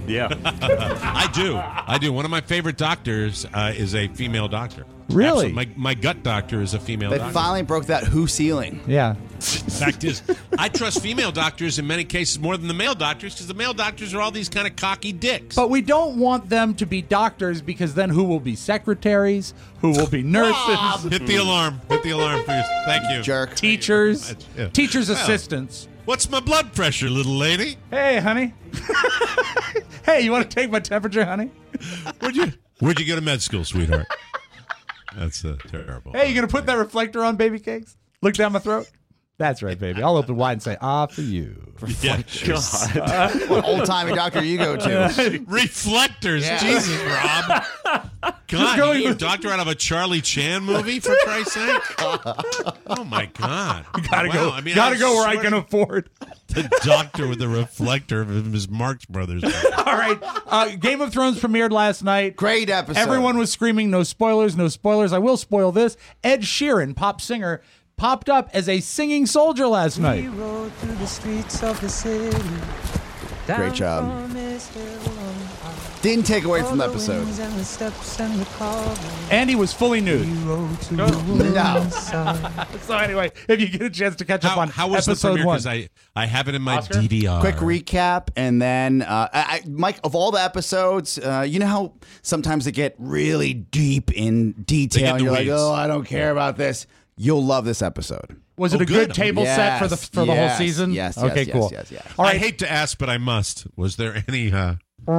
Yeah. I do. I do. One of my favorite doctors uh, is a female doctor. Really? Absolutely. My, my gut doctor is a female They doctor. finally broke that who ceiling. Yeah. Fact is, I trust female doctors in many cases more than the male doctors because the male doctors are all these kind of cocky dicks. But we don't want them to be doctors because then who will be secretaries? Who will be nurses? Hit the alarm. Hit the alarm, please. Thank you. Jerk. Teachers. Yeah. Teachers' Well, assistants. What's my blood pressure, little lady? Hey, honey. Hey, you want to take my temperature, honey? Where'd you Where'd you go to med school, sweetheart? That's uh, terrible. Hey, you going to put that reflector on, baby cakes? Look down my throat? That's right, baby. I'll open wide and say, ah, for you. Yeah. God. What old-timey doctor you go to? Reflectors. Yeah. Jesus, Rob. God, going you with- doctor out of a Charlie Chan movie, for Christ's sake? Oh, my God. You gotta Wow. go. I mean, gotta I go where I swear can to- afford. The doctor with the reflector of his Marx Brothers. All right. Uh, Game of Thrones premiered last night. Great episode. Everyone was screaming, no spoilers, no spoilers. I will spoil this. Ed Sheeran, pop singer, popped up as a singing soldier last night. rode through the streets of the city. Great job. Down from his hill on high. Didn't take away from the All episode. winds and the steps and the calling. And he was fully nude. Rode to No. the woods No. inside. So anyway, if you get a chance to catch up How, on how was the episode premiere? one. Because I, I have it in my Oscar? D V R. Quick recap, and then uh, I, I, Mike. Of all the episodes, uh, you know how sometimes they get really deep in detail, They get and the you're like, weeds. "Oh, I don't care about this." You'll love this episode. Was it Oh, a good, good. table set for the Yes, for the whole yes, season? yes, yes, Okay, yes, cool. yes, yes. All I right. hate to ask, but I must. Was there any... Uh,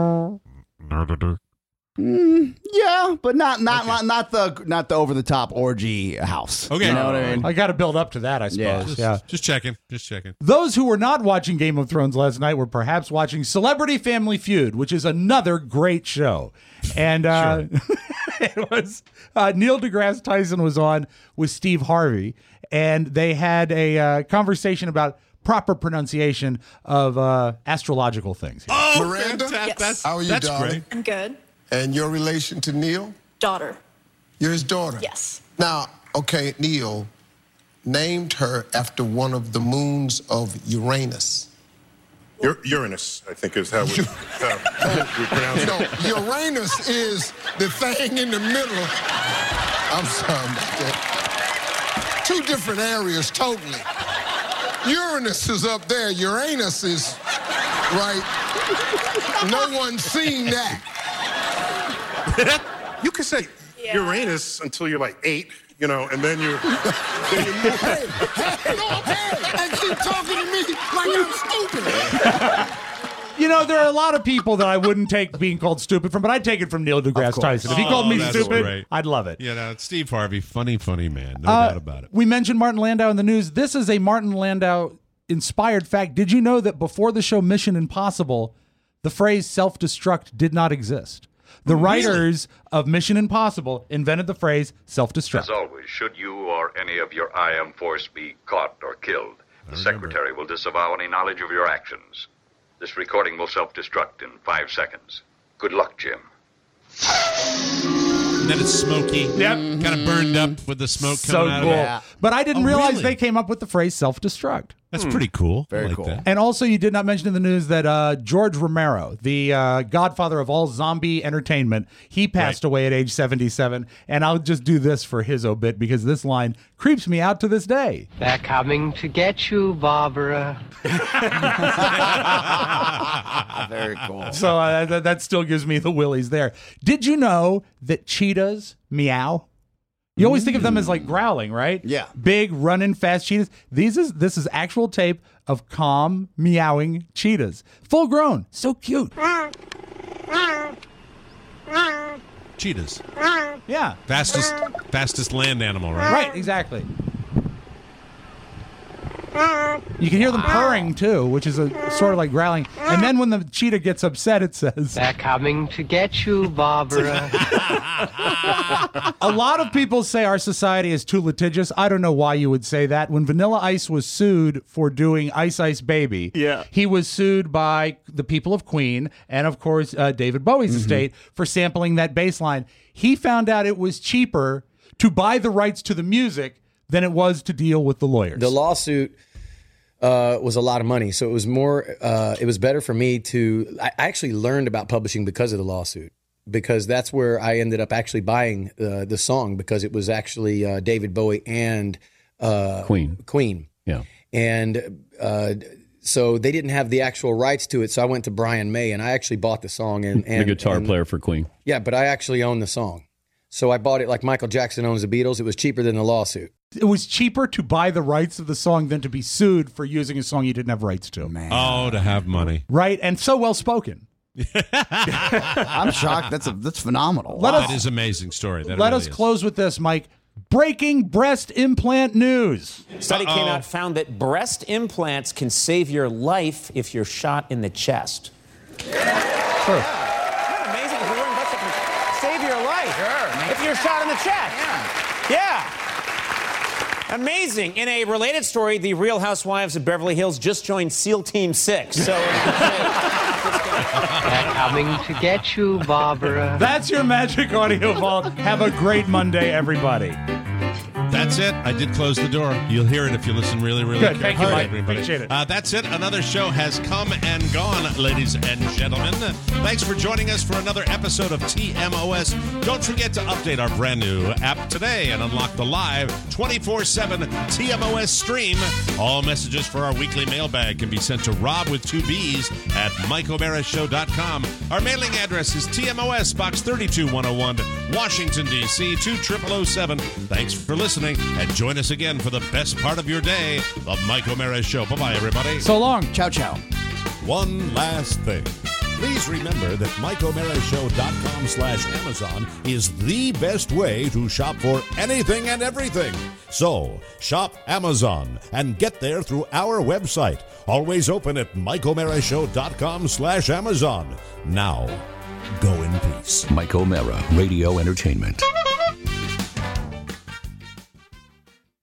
Mm, yeah, but not not not, not the not the over the top orgy house. Okay. You know what I mean? I got to build up to that, I Yeah. suppose. just, Yeah. just checking. Just checking. Those who were not watching Game of Thrones last night were perhaps watching Celebrity Family Feud, which is another great show. And uh, it was uh, Neil deGrasse Tyson was on with Steve Harvey, and they had a uh, conversation about proper pronunciation of uh, astrological things. Oh, Miranda? fantastic. That's, How are you, that's darling? great. I'm good. And your relation to Neil? Daughter. You're his daughter? Yes. Now, okay, Neil named her after one of the moons of Uranus. Ur- Uranus, I think is how we, uh, we pronounce You it. know, Uranus is the thing in the middle. I'm sorry about that. Two different areas totally. Uranus is up there. Uranus is right. No one's seen that. You could say Uranus until you're like eight, you know, and then you. Then you move. Hey, hey, no, hey, and keep talking to me like I'm stupid. You know, there are a lot of people that I wouldn't take being called stupid from, but I'd take it from Neil deGrasse Tyson. If he called Oh, me that's stupid, great. I'd love it. You know, Steve Harvey, funny, funny man. No Uh, doubt about it. We mentioned Martin Landau in the news. This is a Martin Landau inspired fact. Did you know that before the show Mission Impossible, the phrase self-destruct did not exist? The writers of Mission Impossible invented the phrase self-destruct. As always, should you or any of your I M force be caught or killed, the Secretary will disavow any knowledge of your actions. This recording will self-destruct in five seconds. Good luck, Jim. And then it's smoky. Yep. Kind of burned up with the smoke So coming out cool. of it. But I didn't Oh, realize really? they came up with the phrase self-destruct. That's pretty cool. Very I like cool. that. And also, you did not mention in the news that uh, George Romero, the uh, godfather of all zombie entertainment, he passed away at age seventy-seven. And I'll just do this for his obit because this line creeps me out to this day. They're coming to get you, Barbara. Very cool. So uh, that, that still gives me the willies there. Did you know that cheetahs meow? You always think of them as like growling, right? Yeah. Big, running, fast cheetahs. These is this is actual tape of calm, meowing cheetahs, full grown, so cute. Cheetahs. Yeah. Fastest, fastest land animal, right? Right, exactly. You can hear them purring too, which is a sort of like growling. And then when the cheetah gets upset, it says, They're coming to get you, Barbara. a lot of people say our society is too litigious. I don't know why you would say that. When Vanilla Ice was sued for doing Ice Ice Baby, Yeah. he was sued by the people of Queen and, of course, uh, David Bowie's estate for sampling that bass line. He found out it was cheaper to buy the rights to the music than it was to deal with the lawyers. The lawsuit uh, was a lot of money. So it was more, uh, it was better for me to, I actually learned about publishing because of the lawsuit, because that's where I ended up actually buying uh, the song, because it was actually uh, David Bowie and uh, Queen. Queen. Yeah. And uh, so they didn't have the actual rights to it. So I went to Brian May and I actually bought the song. And, and the guitar and, player for Queen. Yeah, but I actually own the song. So I bought it like Michael Jackson owns the Beatles. It was cheaper than the lawsuit. It was cheaper to buy the rights of the song than to be sued for using a song you didn't have rights to. Man. Oh, to have money. Right, and so well spoken. I'm shocked. That's a, that's phenomenal. Let Wow. us- That is an amazing story. That Let really us is. close with this, Mike. Breaking breast implant news. Study came out, found that breast implants can save your life if you're shot in the chest. True. Amazing if you're wearing breast implants. Save your life. Sure. If you're shot in the chest. Yeah. Amazing. In a related story, the Real Housewives of Beverly Hills just joined SEAL Team six. So Coming to get you, Barbara. That's your Magic Audio Vault. Have a great Monday, everybody. That's it. I did close the door. You'll hear it if you listen really, really Good. Thank you, carefully, Mike. everybody. Appreciate it. Uh, that's it. Another show has come and gone, ladies and gentlemen. Thanks for joining us for another episode of T M O S. Don't forget to update our brand new app today and unlock the live twenty-four seven T M O S stream. All messages for our weekly mailbag can be sent to Rob with two B's at Mike O'Mara Show dot com. Our mailing address is T M O S, Box thirty-two one oh one, Washington, D C two zero zero zero seven. Thanks for listening, and join us again for the best part of your day, the Mike O'Mara Show. Bye-bye, everybody. So long. Ciao, ciao. One last thing. Please remember that Mike O'Mara Show dot com slash Amazon is the best way to shop for anything and everything. So, shop Amazon and get there through our website. Always open at Mike O'Mara Show dot com slash Amazon. Now, go in peace. Mike O'Mara, Radio Entertainment.